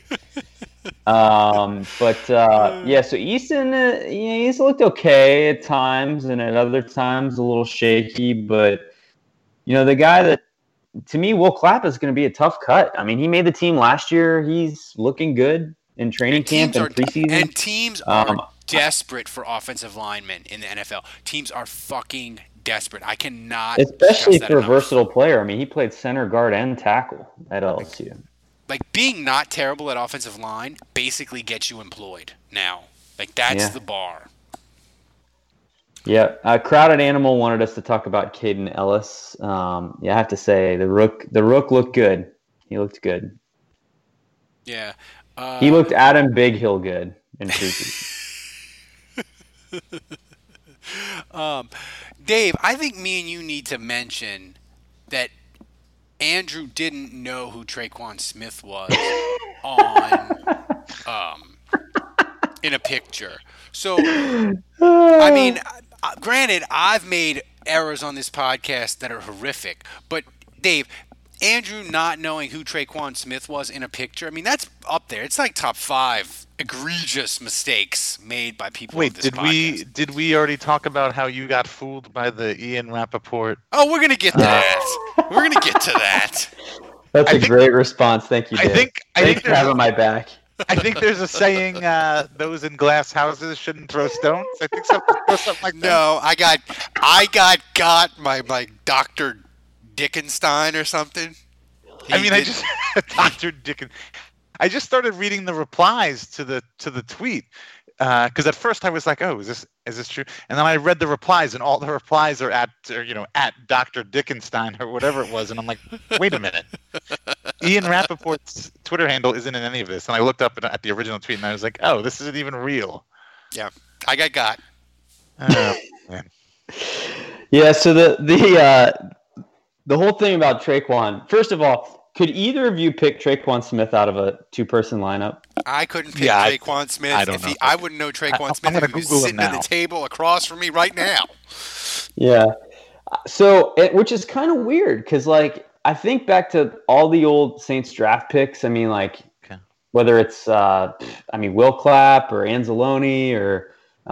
So Easton, he's looked okay at times, and at other times a little shaky. But the guy that, to me, Will Clapp is going to be a tough cut. I mean, he made the team last year. He's looking good in training camp and preseason. And teams are desperate for offensive linemen in the NFL. Teams are fucking desperate. I cannot. Especially for a versatile player. I mean, he played center, guard, and tackle at LSU. Like, being not terrible at offensive line basically gets you employed now. Like, that's the bar. Yeah, Crowded Animal wanted us to talk about Caden Ellis. I have to say, the Rook looked good. He looked good. Yeah. He looked Adam Big Hill good in preseason. Dave, I think me and you need to mention that Andrew didn't know who Traquan Smith was in a picture. So, I mean, granted, I've made errors on this podcast that are horrific, but Dave, Andrew not knowing who Traquan Smith was in a picture, I mean, that's up there. It's like top 5 egregious mistakes made by people. Wait, did we already talk about how you got fooled by the Ian Rappaport? Oh, we're gonna get to that. We're gonna get to that. That's a great response. Thank you, Dave. Thanks for having my back. I think there's a saying: "Those in glass houses shouldn't throw stones." I think something like that. No, I got my Dr. Dickenstein or something. Dr. Dickens. I just started reading the replies to the tweet because at first I was like, "Oh, is this true?" And then I read the replies, and all the replies are at Dr. Dickenstein or whatever it was, and I'm like, "Wait a minute." Ian Rappaport's Twitter handle isn't in any of this, and I looked up at the original tweet, and I was like, "Oh, this isn't even real." Yeah, I got. Oh, man. Yeah. So the whole thing about Traquan. First of all, could either of you pick Traquan Smith out of a 2-person lineup? I couldn't pick Traquan Smith. I wouldn't know Traquan Smith if he was sitting at the table across from me right now. Yeah. So, which is kind of weird because, like, I think back to all the old Saints draft picks. I mean, like, whether it's, Will Clapp or Anzalone or,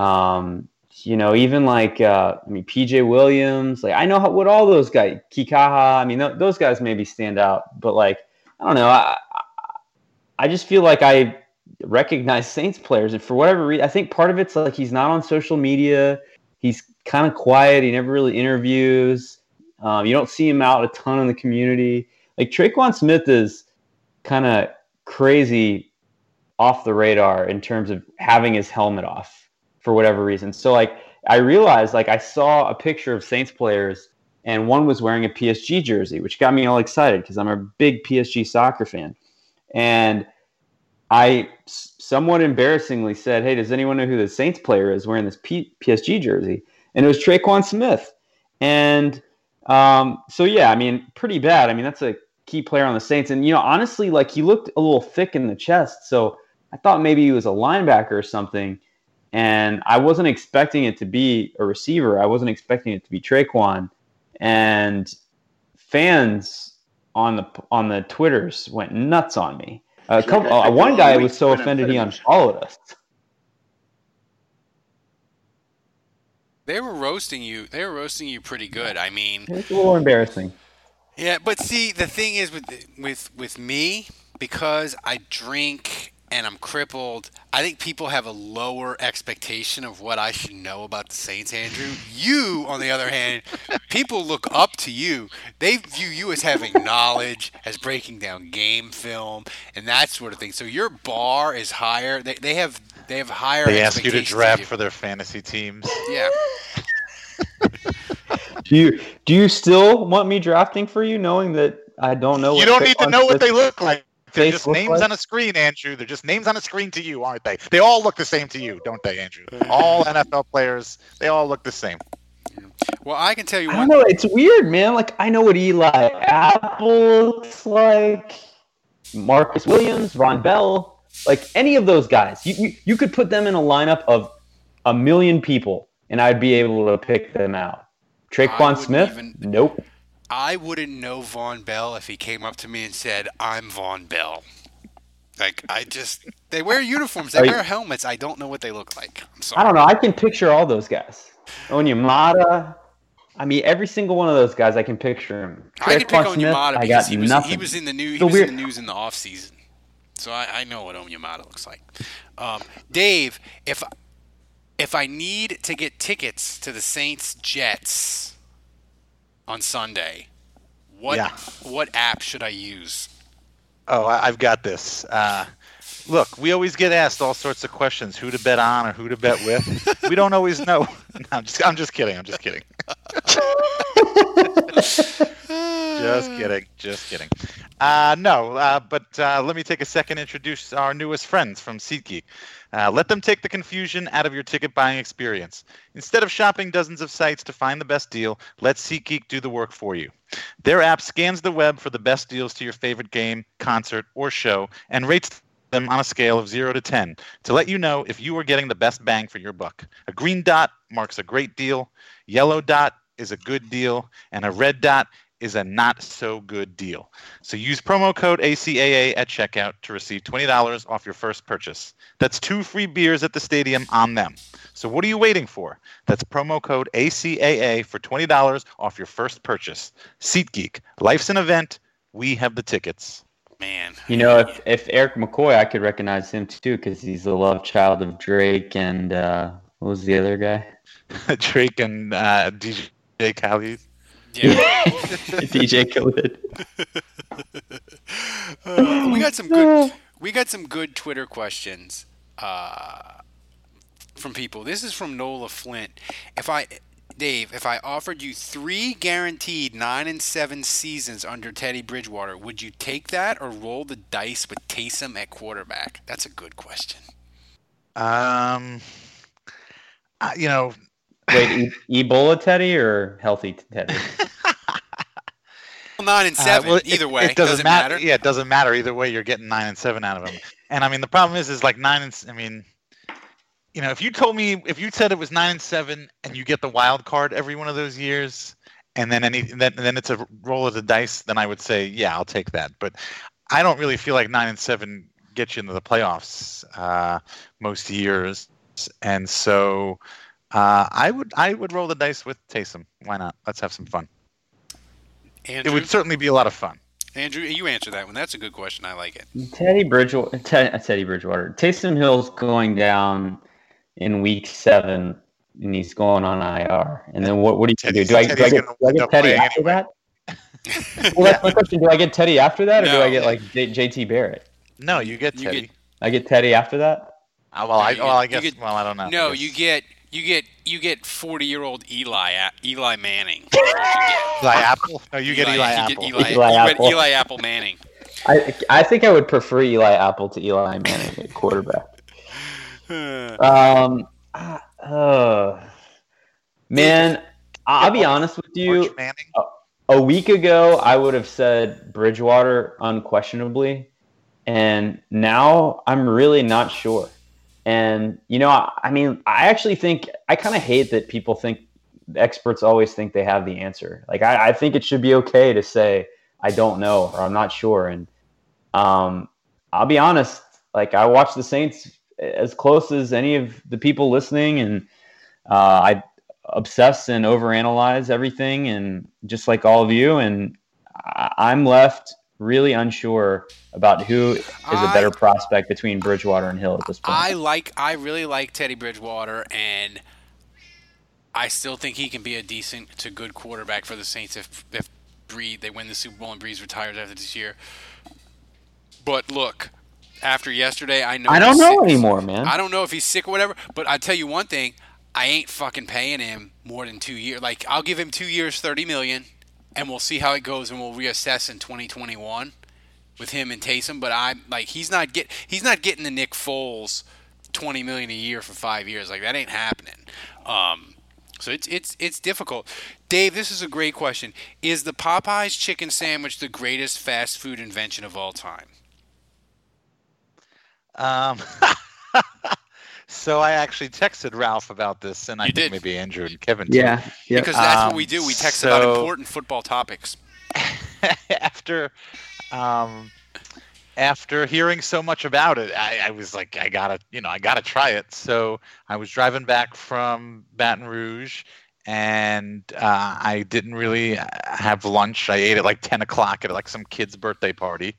even like, PJ Williams. Like, I know what all those guys, Kikaha. I mean, those guys maybe stand out, but like, I don't know. I just feel like I recognize Saints players, and for whatever reason, I think part of it's like he's not on social media. He's kind of quiet. He never really interviews. You don't see him out a ton in the community. Like, Traquan Smith is kind of crazy off the radar in terms of having his helmet off for whatever reason. So, like, I realized, like, I saw a picture of Saints players, and one was wearing a PSG jersey, which got me all excited because I'm a big PSG soccer fan. And I somewhat embarrassingly said, "Hey, does anyone know who the Saints player is wearing this PSG jersey?" And it was Traquan Smith. And pretty bad. I mean, that's a key player on the Saints. And, honestly, like, he looked a little thick in the chest. So I thought maybe he was a linebacker or something. And I wasn't expecting it to be a receiver. I wasn't expecting it to be Traquan. And fans on the Twitters went nuts on me. One guy was so offended he unfollowed us. They were roasting you. They were roasting you pretty good. I mean, it's a little embarrassing. Yeah, but see, the thing is with me, because I drink and I'm crippled, I think people have a lower expectation of what I should know about the Saints, Andrew. You, on the other hand, people look up to you. They view you as having knowledge, as breaking down game film, and that sort of thing. So your bar is higher. They have higher expectations. They ask you to draft for their fantasy teams. Yeah. Do you still want me drafting for you, knowing that I don't know? You don't need to know what they look like. They're face just look names like? on a screen, Andrew. They're just names on a screen to you, aren't they? They all look the same to you, don't they, Andrew? All NFL players, they all look the same. Well, I can tell you I one. don't know. It's weird, man. Like, I know what Eli Apple looks like, Marcus Williams, Ron Bell, like any of those guys. You could put them in a lineup of 1 million people, and I'd be able to pick them out. Traquan Smith? Nope. I wouldn't know Von Bell if he came up to me and said, "I'm Von Bell." Like, they wear uniforms, they wear helmets. I don't know what they look like. I'm sorry. I don't know. I can picture all those guys. Onyemata. I mean, every single one of those guys, I can picture him. I can pick Traquan Smith, Onyemata I because got he was in the news. He So was in weird. the news in the off season, so I know what Onyemata looks like. Dave, if I need to get tickets to the Saints Jets on Sunday, what app should I use? Oh, I've got this. Look, we always get asked all sorts of questions: who to bet on or who to bet with. We don't always know. No, I'm just kidding. Just kidding. But let me take a second to introduce our newest friends from SeatGeek. Let them take the confusion out of your ticket buying experience. Instead of shopping dozens of sites to find the best deal, let SeatGeek do the work for you. Their app scans the web for the best deals to your favorite game, concert, or show and rates them on a scale of 0 to 10 to let you know if you are getting the best bang for your buck. A green dot marks a great deal, yellow dot is a good deal, and a red dot is a not-so-good deal. So use promo code ACAA at checkout to receive $20 off your first purchase. That's 2 free beers at the stadium on them. So what are you waiting for? That's promo code ACAA for $20 off your first purchase. SeatGeek. Life's an event. We have the tickets. Man. You know, if Eric McCoy, I could recognize him too because he's the love child of Drake and what was the other guy? Drake and DJ Khaled. Yeah. DJ Khaled. We got some good Twitter questions from people. This is from Nola Flint. Dave, if I offered you 3 guaranteed 9-7 seasons under Teddy Bridgewater, would you take that or roll the dice with Taysom at quarterback? That's a good question. Wait, Ebola Teddy or healthy Teddy? 9-7, either way. It doesn't matter. Yeah, it doesn't matter either way. You're getting 9-7 out of him. And I mean, the problem is like 9 and I mean, if you said it was 9-7 and you get the wild card every one of those years, and then then it's a roll of the dice, then I would say, yeah, I'll take that. But I don't really feel like 9-7 gets you into the playoffs most years, and so I would roll the dice with Taysom. Why not? Let's have some fun. Andrew? It would certainly be a lot of fun. Andrew, you answer that one. That's a good question. I like it. Teddy Bridgewater. Taysom Hill's going down in week 7, and he's going on IR. And then what do you do? Do I get Teddy after that? Well, that's my question. Do I get Teddy after that, or do I get like JT Barrett? No, you get Teddy. I get Teddy after that. I don't know. No, you get 40-year-old Eli Manning. Eli Apple? No, you get Eli Apple. Eli Apple Manning. I think I would prefer Eli Apple to Eli Manning at quarterback. Man, I'll be honest with you. A week ago, I would have said Bridgewater unquestionably, and now I'm really not sure. And, I mean, I actually think I kind of hate that people think experts always think they have the answer. Like, I think it should be okay to say, I don't know, or I'm not sure. And I'll be honest, like, I watch the Saints as close as any of the people listening, and I obsess and overanalyze everything, and just like all of you, and I'm left really unsure about who is a better prospect between Bridgewater and Hill at this point. I really like Teddy Bridgewater, and I still think he can be a decent to good quarterback for the Saints if they win the Super Bowl and Breeze retires after this year. But look, after yesterday, I don't know anymore, man. I don't know if he's sick or whatever, but I'll tell you one thing, I ain't fucking paying him more than 2 years. Like, I'll give him 2 years, $30 million, and we'll see how it goes, and we'll reassess in 2021 with him and Taysom, but I'm like he's not getting the Nick Foles $20 million a year for 5 years. Like that ain't happening. So it's difficult. Dave, this is a great question. Is the Popeyes chicken sandwich the greatest fast food invention of all time? So I actually texted Ralph about this, and I think maybe Andrew and Kevin too. Yeah. Because that's what we do. We text about important football topics. After hearing so much about it, I was like, I gotta try it. So I was driving back from Baton Rouge, and I didn't really have lunch. I ate at like 10 o'clock at like some kid's birthday party,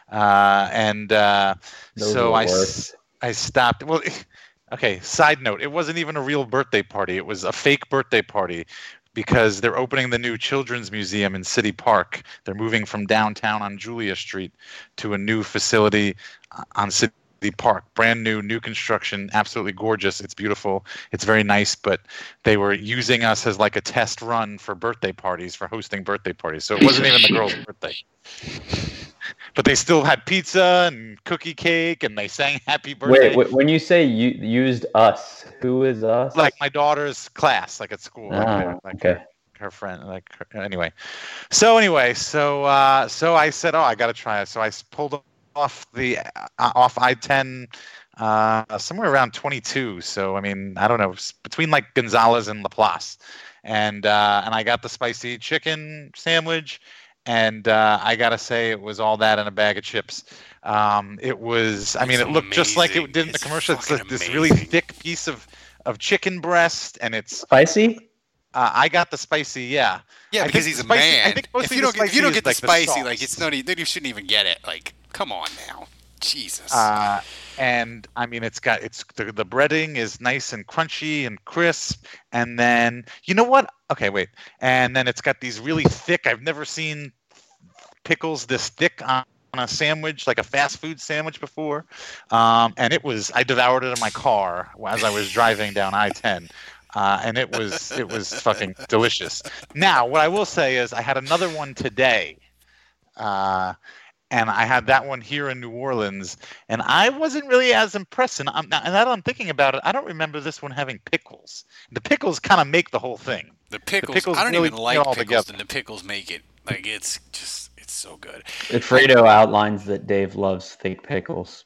so I stopped. Well, okay. Side note: it wasn't even a real birthday party. It was a fake birthday party. Because they're opening the new Children's Museum in City Park. They're moving from downtown on Julia Street to a new facility on City Park. Brand new construction, absolutely gorgeous. It's beautiful. It's very nice, but they were using us as like a test run for birthday parties, for hosting birthday parties. So it wasn't even the girl's birthday. But they still had pizza and cookie cake, and they sang happy birthday. Wait, when you say you used us, who is us? Like my daughter's class, like at school. Okay. Her friend, anyway. So I said, I got to try it. So I pulled off off I-10 somewhere around 22. So, I mean, I don't know, between like Gonzales and Laplace. And I got the spicy chicken sandwich. And I gotta say, it was all that and a bag of chips. It was. I mean, it looked just like it did in the commercial. It's like this really thick piece of chicken breast, and it's spicy. I got the spicy, yeah. Yeah, because he's a man. I think if you don't get the spicy, like it's not. Then you shouldn't even get it. Like, come on now, Jesus. And I mean, the breading is nice and crunchy and crisp, and then you know what? Okay, wait. And then it's got these really thick. I've never seen pickles this thick on a sandwich, like a fast food sandwich before. And I devoured it in my car as I was driving down I-10. And it was fucking delicious. Now, what I will say is I had another one today. And I had that one here in New Orleans, and I wasn't really as impressed. And now that I'm thinking about it, I don't remember this one having pickles. The pickles kind of make the whole thing. The pickles I don't really even like pickles, together. And the pickles make it. Like, it's so good. Fredo outlines that Dave loves thick pickles.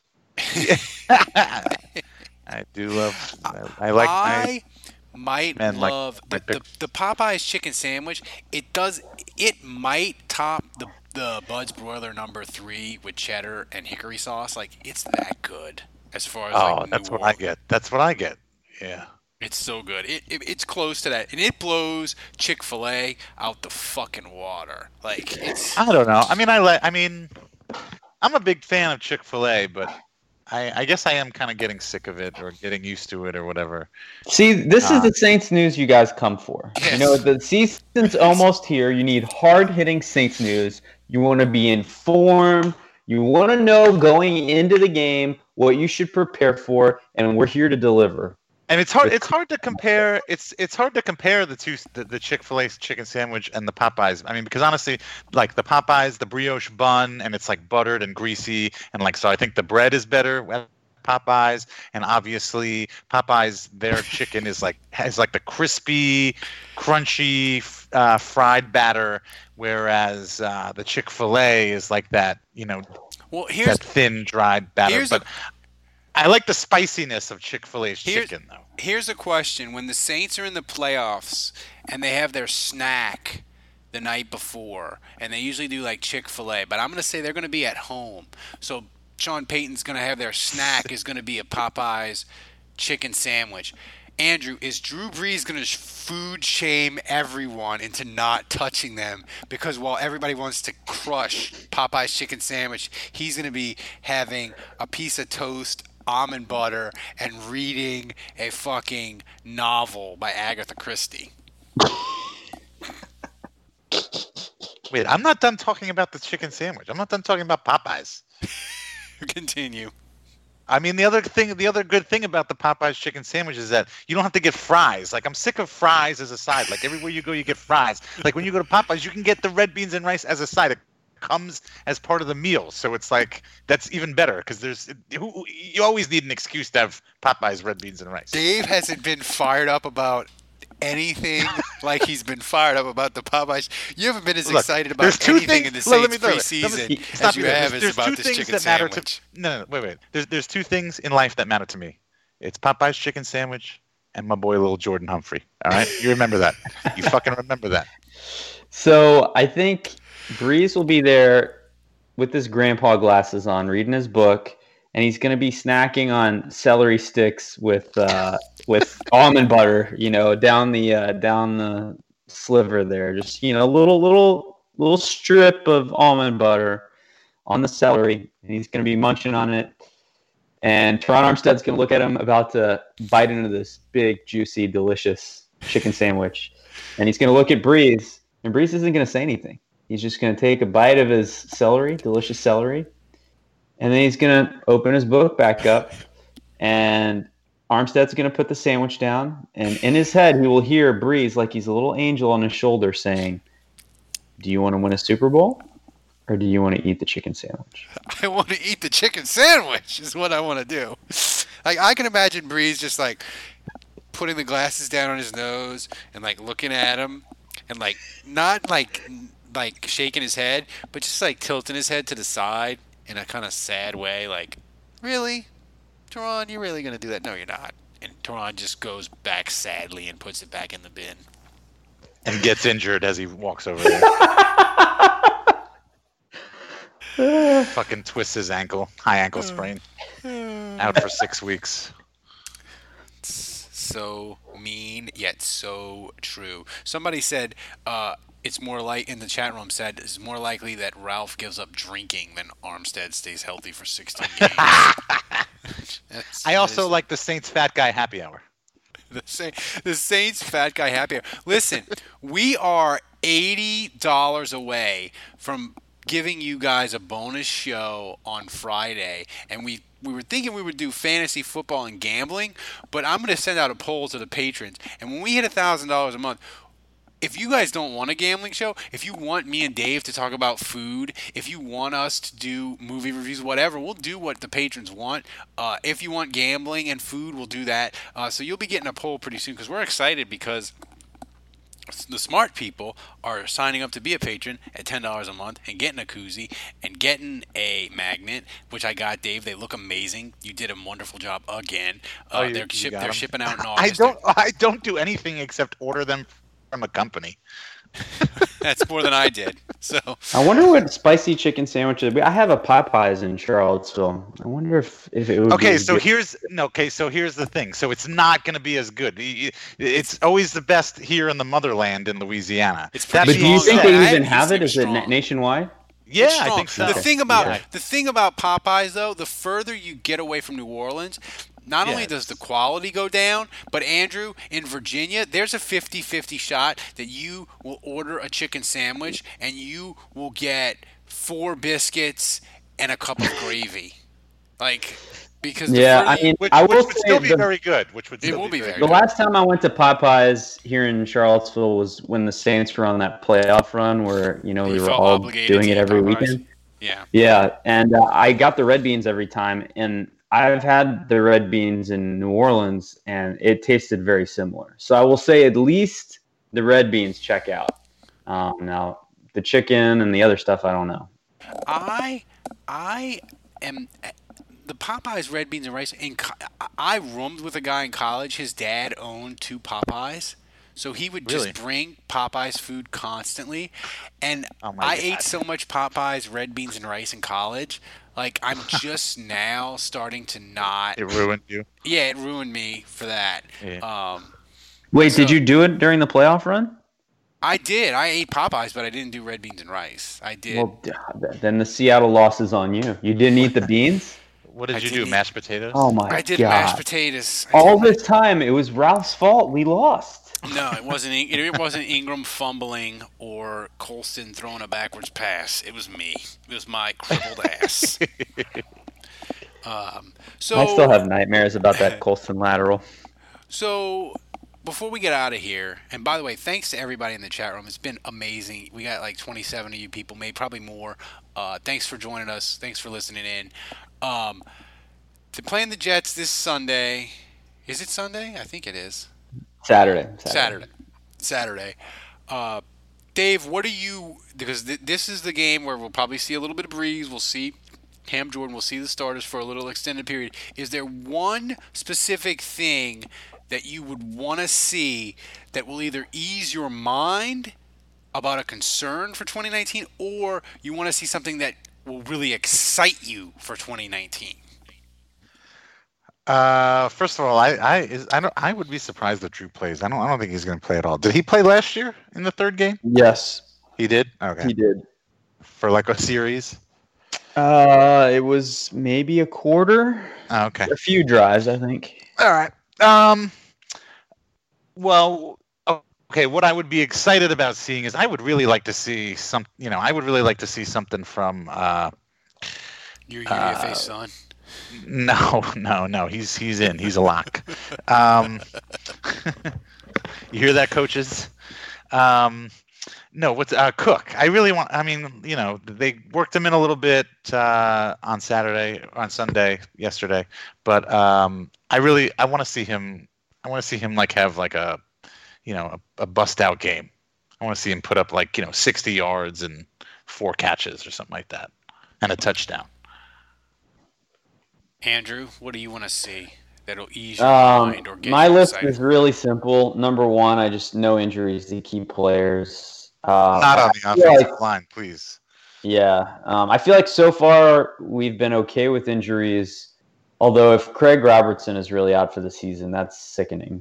I do love. I like. I might love the Popeyes chicken sandwich. It might top the Bud's Broiler No. 3 with cheddar and hickory sauce. Like, it's that good as far as that's what I get. That's what I get. Yeah. It's so good. It's close to that, and it blows Chick-fil-A out the fucking water. Like, it's. I don't know. I mean, I'm a big fan of Chick-fil-A, but I guess I am kind of getting sick of it or getting used to it or whatever. See, this is the Saints news you guys come for. Yes. You know, the season's almost here. You need hard-hitting Saints news. You want to be informed. You want to know going into the game what you should prepare for, and we're here to deliver. And it's hard to compare. It's hard to compare the Chick-fil-A chicken sandwich and the Popeyes. I mean, because honestly, like the Popeyes, the brioche bun, and it's like buttered and greasy, and like so. I think the bread is better at Popeyes, and obviously Popeyes, their chicken has like the crispy, crunchy fried batter, whereas the Chick-fil-A is like that, that thin dried batter. But I like the spiciness of Chick-fil-A's chicken, though. Here's a question. When the Saints are in the playoffs and they have their snack the night before, and they usually do like Chick-fil-A, but I'm going to say they're going to be at home. So Sean Payton's going to have their snack is going to be a Popeyes chicken sandwich. Andrew, is Drew Brees going to food shame everyone into not touching them? Because while everybody wants to crush Popeye's chicken sandwich, he's going to be having a piece of toast, almond butter, and reading a fucking novel by Agatha Christie. Wait, I'm not done talking about the chicken sandwich. I'm not done talking about Popeyes. Continue. I mean, the other good thing about the Popeyes chicken sandwich is that you don't have to get fries. Like, I'm sick of fries as a side. Like, everywhere you go, you get fries. Like, when you go to Popeyes, you can get the red beans and rice as a side. It comes as part of the meal. So it's like that's even better because you always need an excuse to have Popeye's red beans and rice. Dave hasn't been fired up about anything like he's been fired up about the Popeyes. You haven't been as excited about anything in the Saints preseason as you have as about this chicken sandwich. No, wait. There's two things in life that matter to me. It's Popeye's chicken sandwich and my boy Little Jordan Humphrey. All right? You remember that. You fucking remember that. So I think Breeze will be there with his grandpa glasses on, reading his book, and he's going to be snacking on celery sticks with almond butter, down the sliver there. Just little strip of almond butter on the celery, and he's going to be munching on it. And Teron Armstead's going to look at him, about to bite into this big, juicy, delicious chicken sandwich, and he's going to look at Breeze, and Breeze isn't going to say anything. He's just going to take a bite of his celery, delicious celery, and then he's going to open his book back up, and Armstead's going to put the sandwich down, and in his head, he will hear Breeze like he's a little angel on his shoulder saying, "Do you want to win a Super Bowl, or do you want to eat the chicken sandwich?" I want to eat the chicken sandwich is what I want to do. Like, I can imagine Breeze just like putting the glasses down on his nose and like looking at him and like not like shaking his head, but just like tilting his head to the side in a kind of sad way, like, "Really? Teron, you're really going to do that?" "No, you're not." And Teron just goes back sadly and puts it back in the bin. And gets injured as he walks over there. Fucking twists his ankle. High ankle sprain. Out for 6 weeks. So mean, yet so true. Somebody said, it's more like in the chat room said it's more likely that Ralph gives up drinking than Armstead stays healthy for 16 games. I also like the Saints Fat Guy Happy Hour. The Saints Fat Guy Happy Hour. Listen, we are $80 away from giving you guys a bonus show on Friday, and we were thinking we would do fantasy football and gambling, but I'm going to send out a poll to the patrons, and when we hit $1,000 a month, if you guys don't want a gambling show, if you want me and Dave to talk about food, if you want us to do movie reviews, whatever, we'll do what the patrons want. If you want gambling and food, we'll do that. So you'll be getting a poll pretty soon because we're excited because the smart people are signing up to be a patron at $10 a month and getting a koozie and getting a magnet, which I got, Dave. They look amazing. You did a wonderful job again. They're shipping out in August. I don't do anything except order them from a company. That's more than I did. So I wonder what spicy chicken sandwiches. I have a Popeyes in Charlottesville. I wonder if it would. Okay, so here's the thing. So it's not going to be as good. It's always the best here in the motherland in Louisiana. But do you think they even have it? Is it nationwide? Yeah, I think so. The thing about Popeyes, though, the further you get away from New Orleans, not only does the quality go down, but Andrew, in Virginia, there's a 50-50 shot that you will order a chicken sandwich and you will get 4 biscuits and a cup of gravy. Because which would still be very good. The last time I went to Popeyes here in Charlottesville was when the Saints were on that playoff run where we were all doing it every weekend. Yeah, and I got the red beans every time, and I've had the red beans in New Orleans, and it tasted very similar. So I will say at least the red beans check out. Now, the chicken and the other stuff, I don't know. I am the Popeyes red beans and rice. I roomed with a guy in college. His dad owned 2 Popeyes. So he would just bring Popeyes food constantly. And I ate so much Popeyes red beans and rice in college. I'm just now starting to not. It ruined you? Yeah, it ruined me for that. Yeah. Wait, did you do it during the playoff run? I did. I ate Popeyes, but I didn't do red beans and rice. I did. Well, then the Seattle loss is on you. You didn't eat the beans? What did you do? Mashed potatoes? Oh, my God. I did mashed potatoes. All this time, it was Ralph's fault. We lost. No, it wasn't. It wasn't Ingram fumbling or Colston throwing a backwards pass. It was me. It was my crippled ass. I still have nightmares about that Colston lateral. So before we get out of here, and by the way, thanks to everybody in the chat room. It's been amazing. We got like 27 of you people, maybe probably more. Thanks for joining us. Thanks for listening in. They're playing the Jets this Sunday. Is it Sunday? I think it is. Saturday. Dave, what do you – because this is the game where we'll probably see a little bit of Breeze. We'll see Cam Jordan. We'll see the starters for a little extended period. Is there one specific thing that you would want to see that will either ease your mind about a concern for 2019 or you want to see something that will really excite you for 2019? First of all, I would be surprised if Drew plays. I don't think he's going to play at all. Did he play last year in the third game? Yes, he did. Okay, he did for like a series. It was maybe a quarter. Oh, okay, a few drives, I think. All right. Well, okay. What I would be excited about seeing is I would really like to see some. I would really like to see something from your UDFA son. No. He's in. He's a lock. You hear that, coaches? No, what's Cook? I really want. I mean, they worked him in a little bit on Sunday, yesterday, but I want to see him. I want to see him have like a bust out game. I want to see him put up 60 yards and 4 catches or something like that, and a touchdown. Andrew, what do you want to see that'll ease your mind or get my you list excited? is really simple. Number one, I just no injuries to key players. Not on the offensive line, please. Yeah, I feel like so far we've been okay with injuries. Although if Craig Robertson is really out for the season, that's sickening.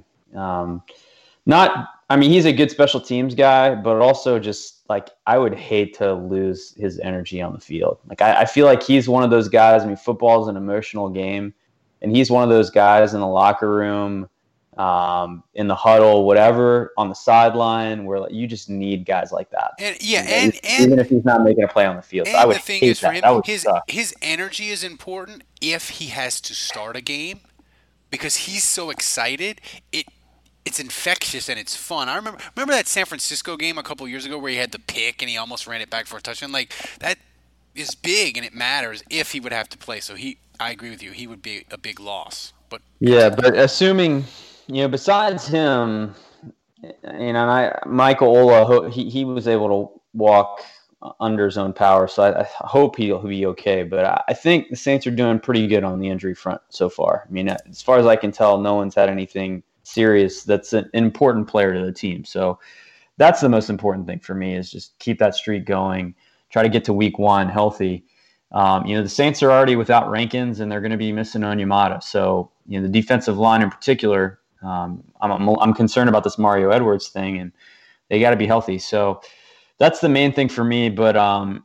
He's a good special teams guy, but also just I would hate to lose his energy on the field. I feel like he's one of those guys. Football is an emotional game, and he's one of those guys in the locker room, in the huddle, whatever, on the sideline, where you just need guys like that. And even if he's not making a play on the field, so I would hate that. That would suck. His energy is important if he has to start a game, because he's so excited. It's infectious and it's fun. I remember that San Francisco game a couple years ago where he had the pick and he almost ran it back for a touchdown. That is big and it matters if he would have to play. So I agree with you. He would be a big loss. But assuming besides him, Michael Ola, he was able to walk under his own power. So I hope he'll be okay. But I think the Saints are doing pretty good on the injury front so far. As far as I can tell, no one's had anything serious that's an important player to the team. So that's the most important thing for me, is just keep that streak going, try to get to week 1 healthy. The Saints are already without Rankins and they're going to be missing Onyemata. So, the defensive line in particular, I'm concerned about this Mario Edwards thing, and they got to be healthy. So that's the main thing for me. But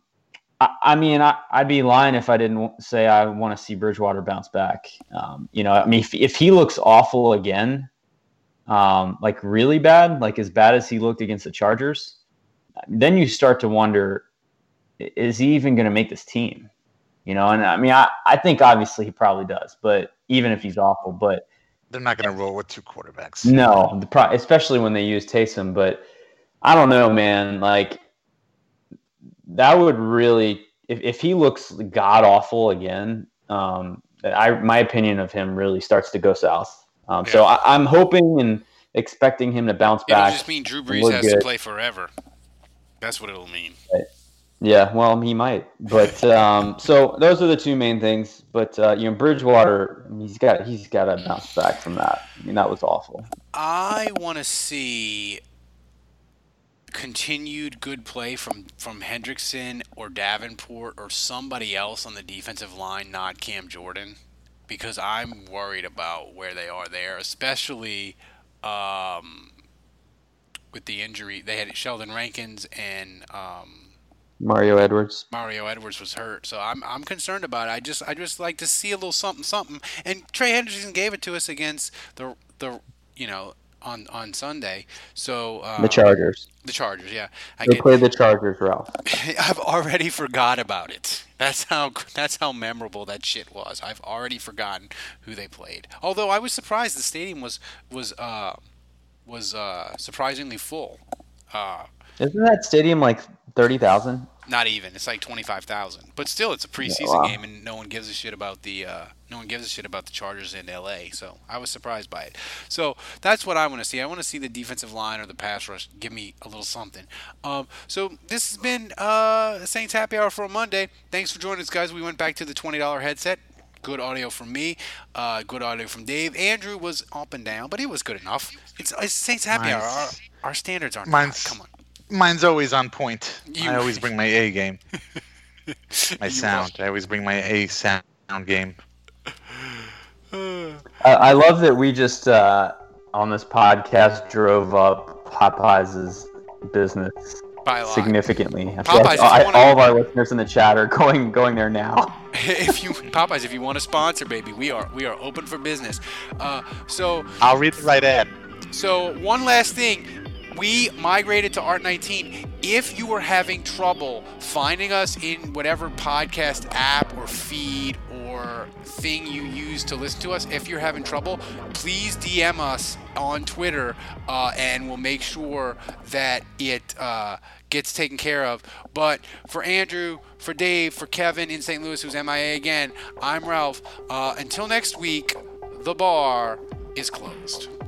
I'd be lying if I didn't say I want to see Bridgewater bounce back. If he looks awful again, really bad, as bad as he looked against the Chargers, then you start to wonder, is he even going to make this team? I think obviously he probably does, but even if he's awful, but they're not going to roll with 2 quarterbacks. No, especially when they use Taysom. But I don't know, man. That would really, if he looks god awful again, my opinion of him really starts to go south. So I'm hoping and expecting him to bounce back. It'll just mean Drew Brees has to play forever. That's what it'll mean. Right. Yeah, well, he might. But so those are the 2 main things. But Bridgewater, he's got to bounce back from that. That was awful. I want to see continued good play from Hendrickson or Davenport or somebody else on the defensive line, not Cam Jordan, because I'm worried about where they are there, especially with the injury. They had Sheldon Rankins and Mario Edwards. Mario Edwards was hurt, so I'm concerned about it. I just like to see a little something. And Trey Hendrickson gave it to us against the on Sunday. So the Chargers. The Chargers, yeah. They played the Chargers, Ralph. I've already forgot about it. That's how memorable that shit was. I've already forgotten who they played. Although I was surprised the stadium was was surprisingly full. Isn't that stadium like 30,000? Not even. It's like 25,000. But still, it's a preseason Wow. game, and no one gives a shit about the Chargers in L.A. So I was surprised by it. So that's what I want to see. I want to see the defensive line or the pass rush give me a little something. So this has been Saints Happy Hour for a Monday. Thanks for joining us, guys. We went back to the $20 headset. Good audio from me. Good audio from Dave. Andrew was up and down, but it was good enough. It's Saints Happy Hour. Our standards aren't high. Come on. Mine's always on point. You- I always bring my A game. My sound. I always bring my A sound game. I love that we just on this podcast drove up Popeyes' business By a lot. significantly. I feel Popeyes, like if you wanna- all of our listeners in the chat are going there now. Popeyes, if you want to sponsor, baby, we are open for business. So I'll read the right ad. So one last thing. We migrated to Art19. If you are having trouble finding us in whatever podcast app or feed or thing you use to listen to us, if you're having trouble, please DM us on Twitter, and we'll make sure that it gets taken care of. But for Andrew, for Dave, for Kevin in St. Louis, who's MIA again, I'm Ralph. Until next week, the bar is closed.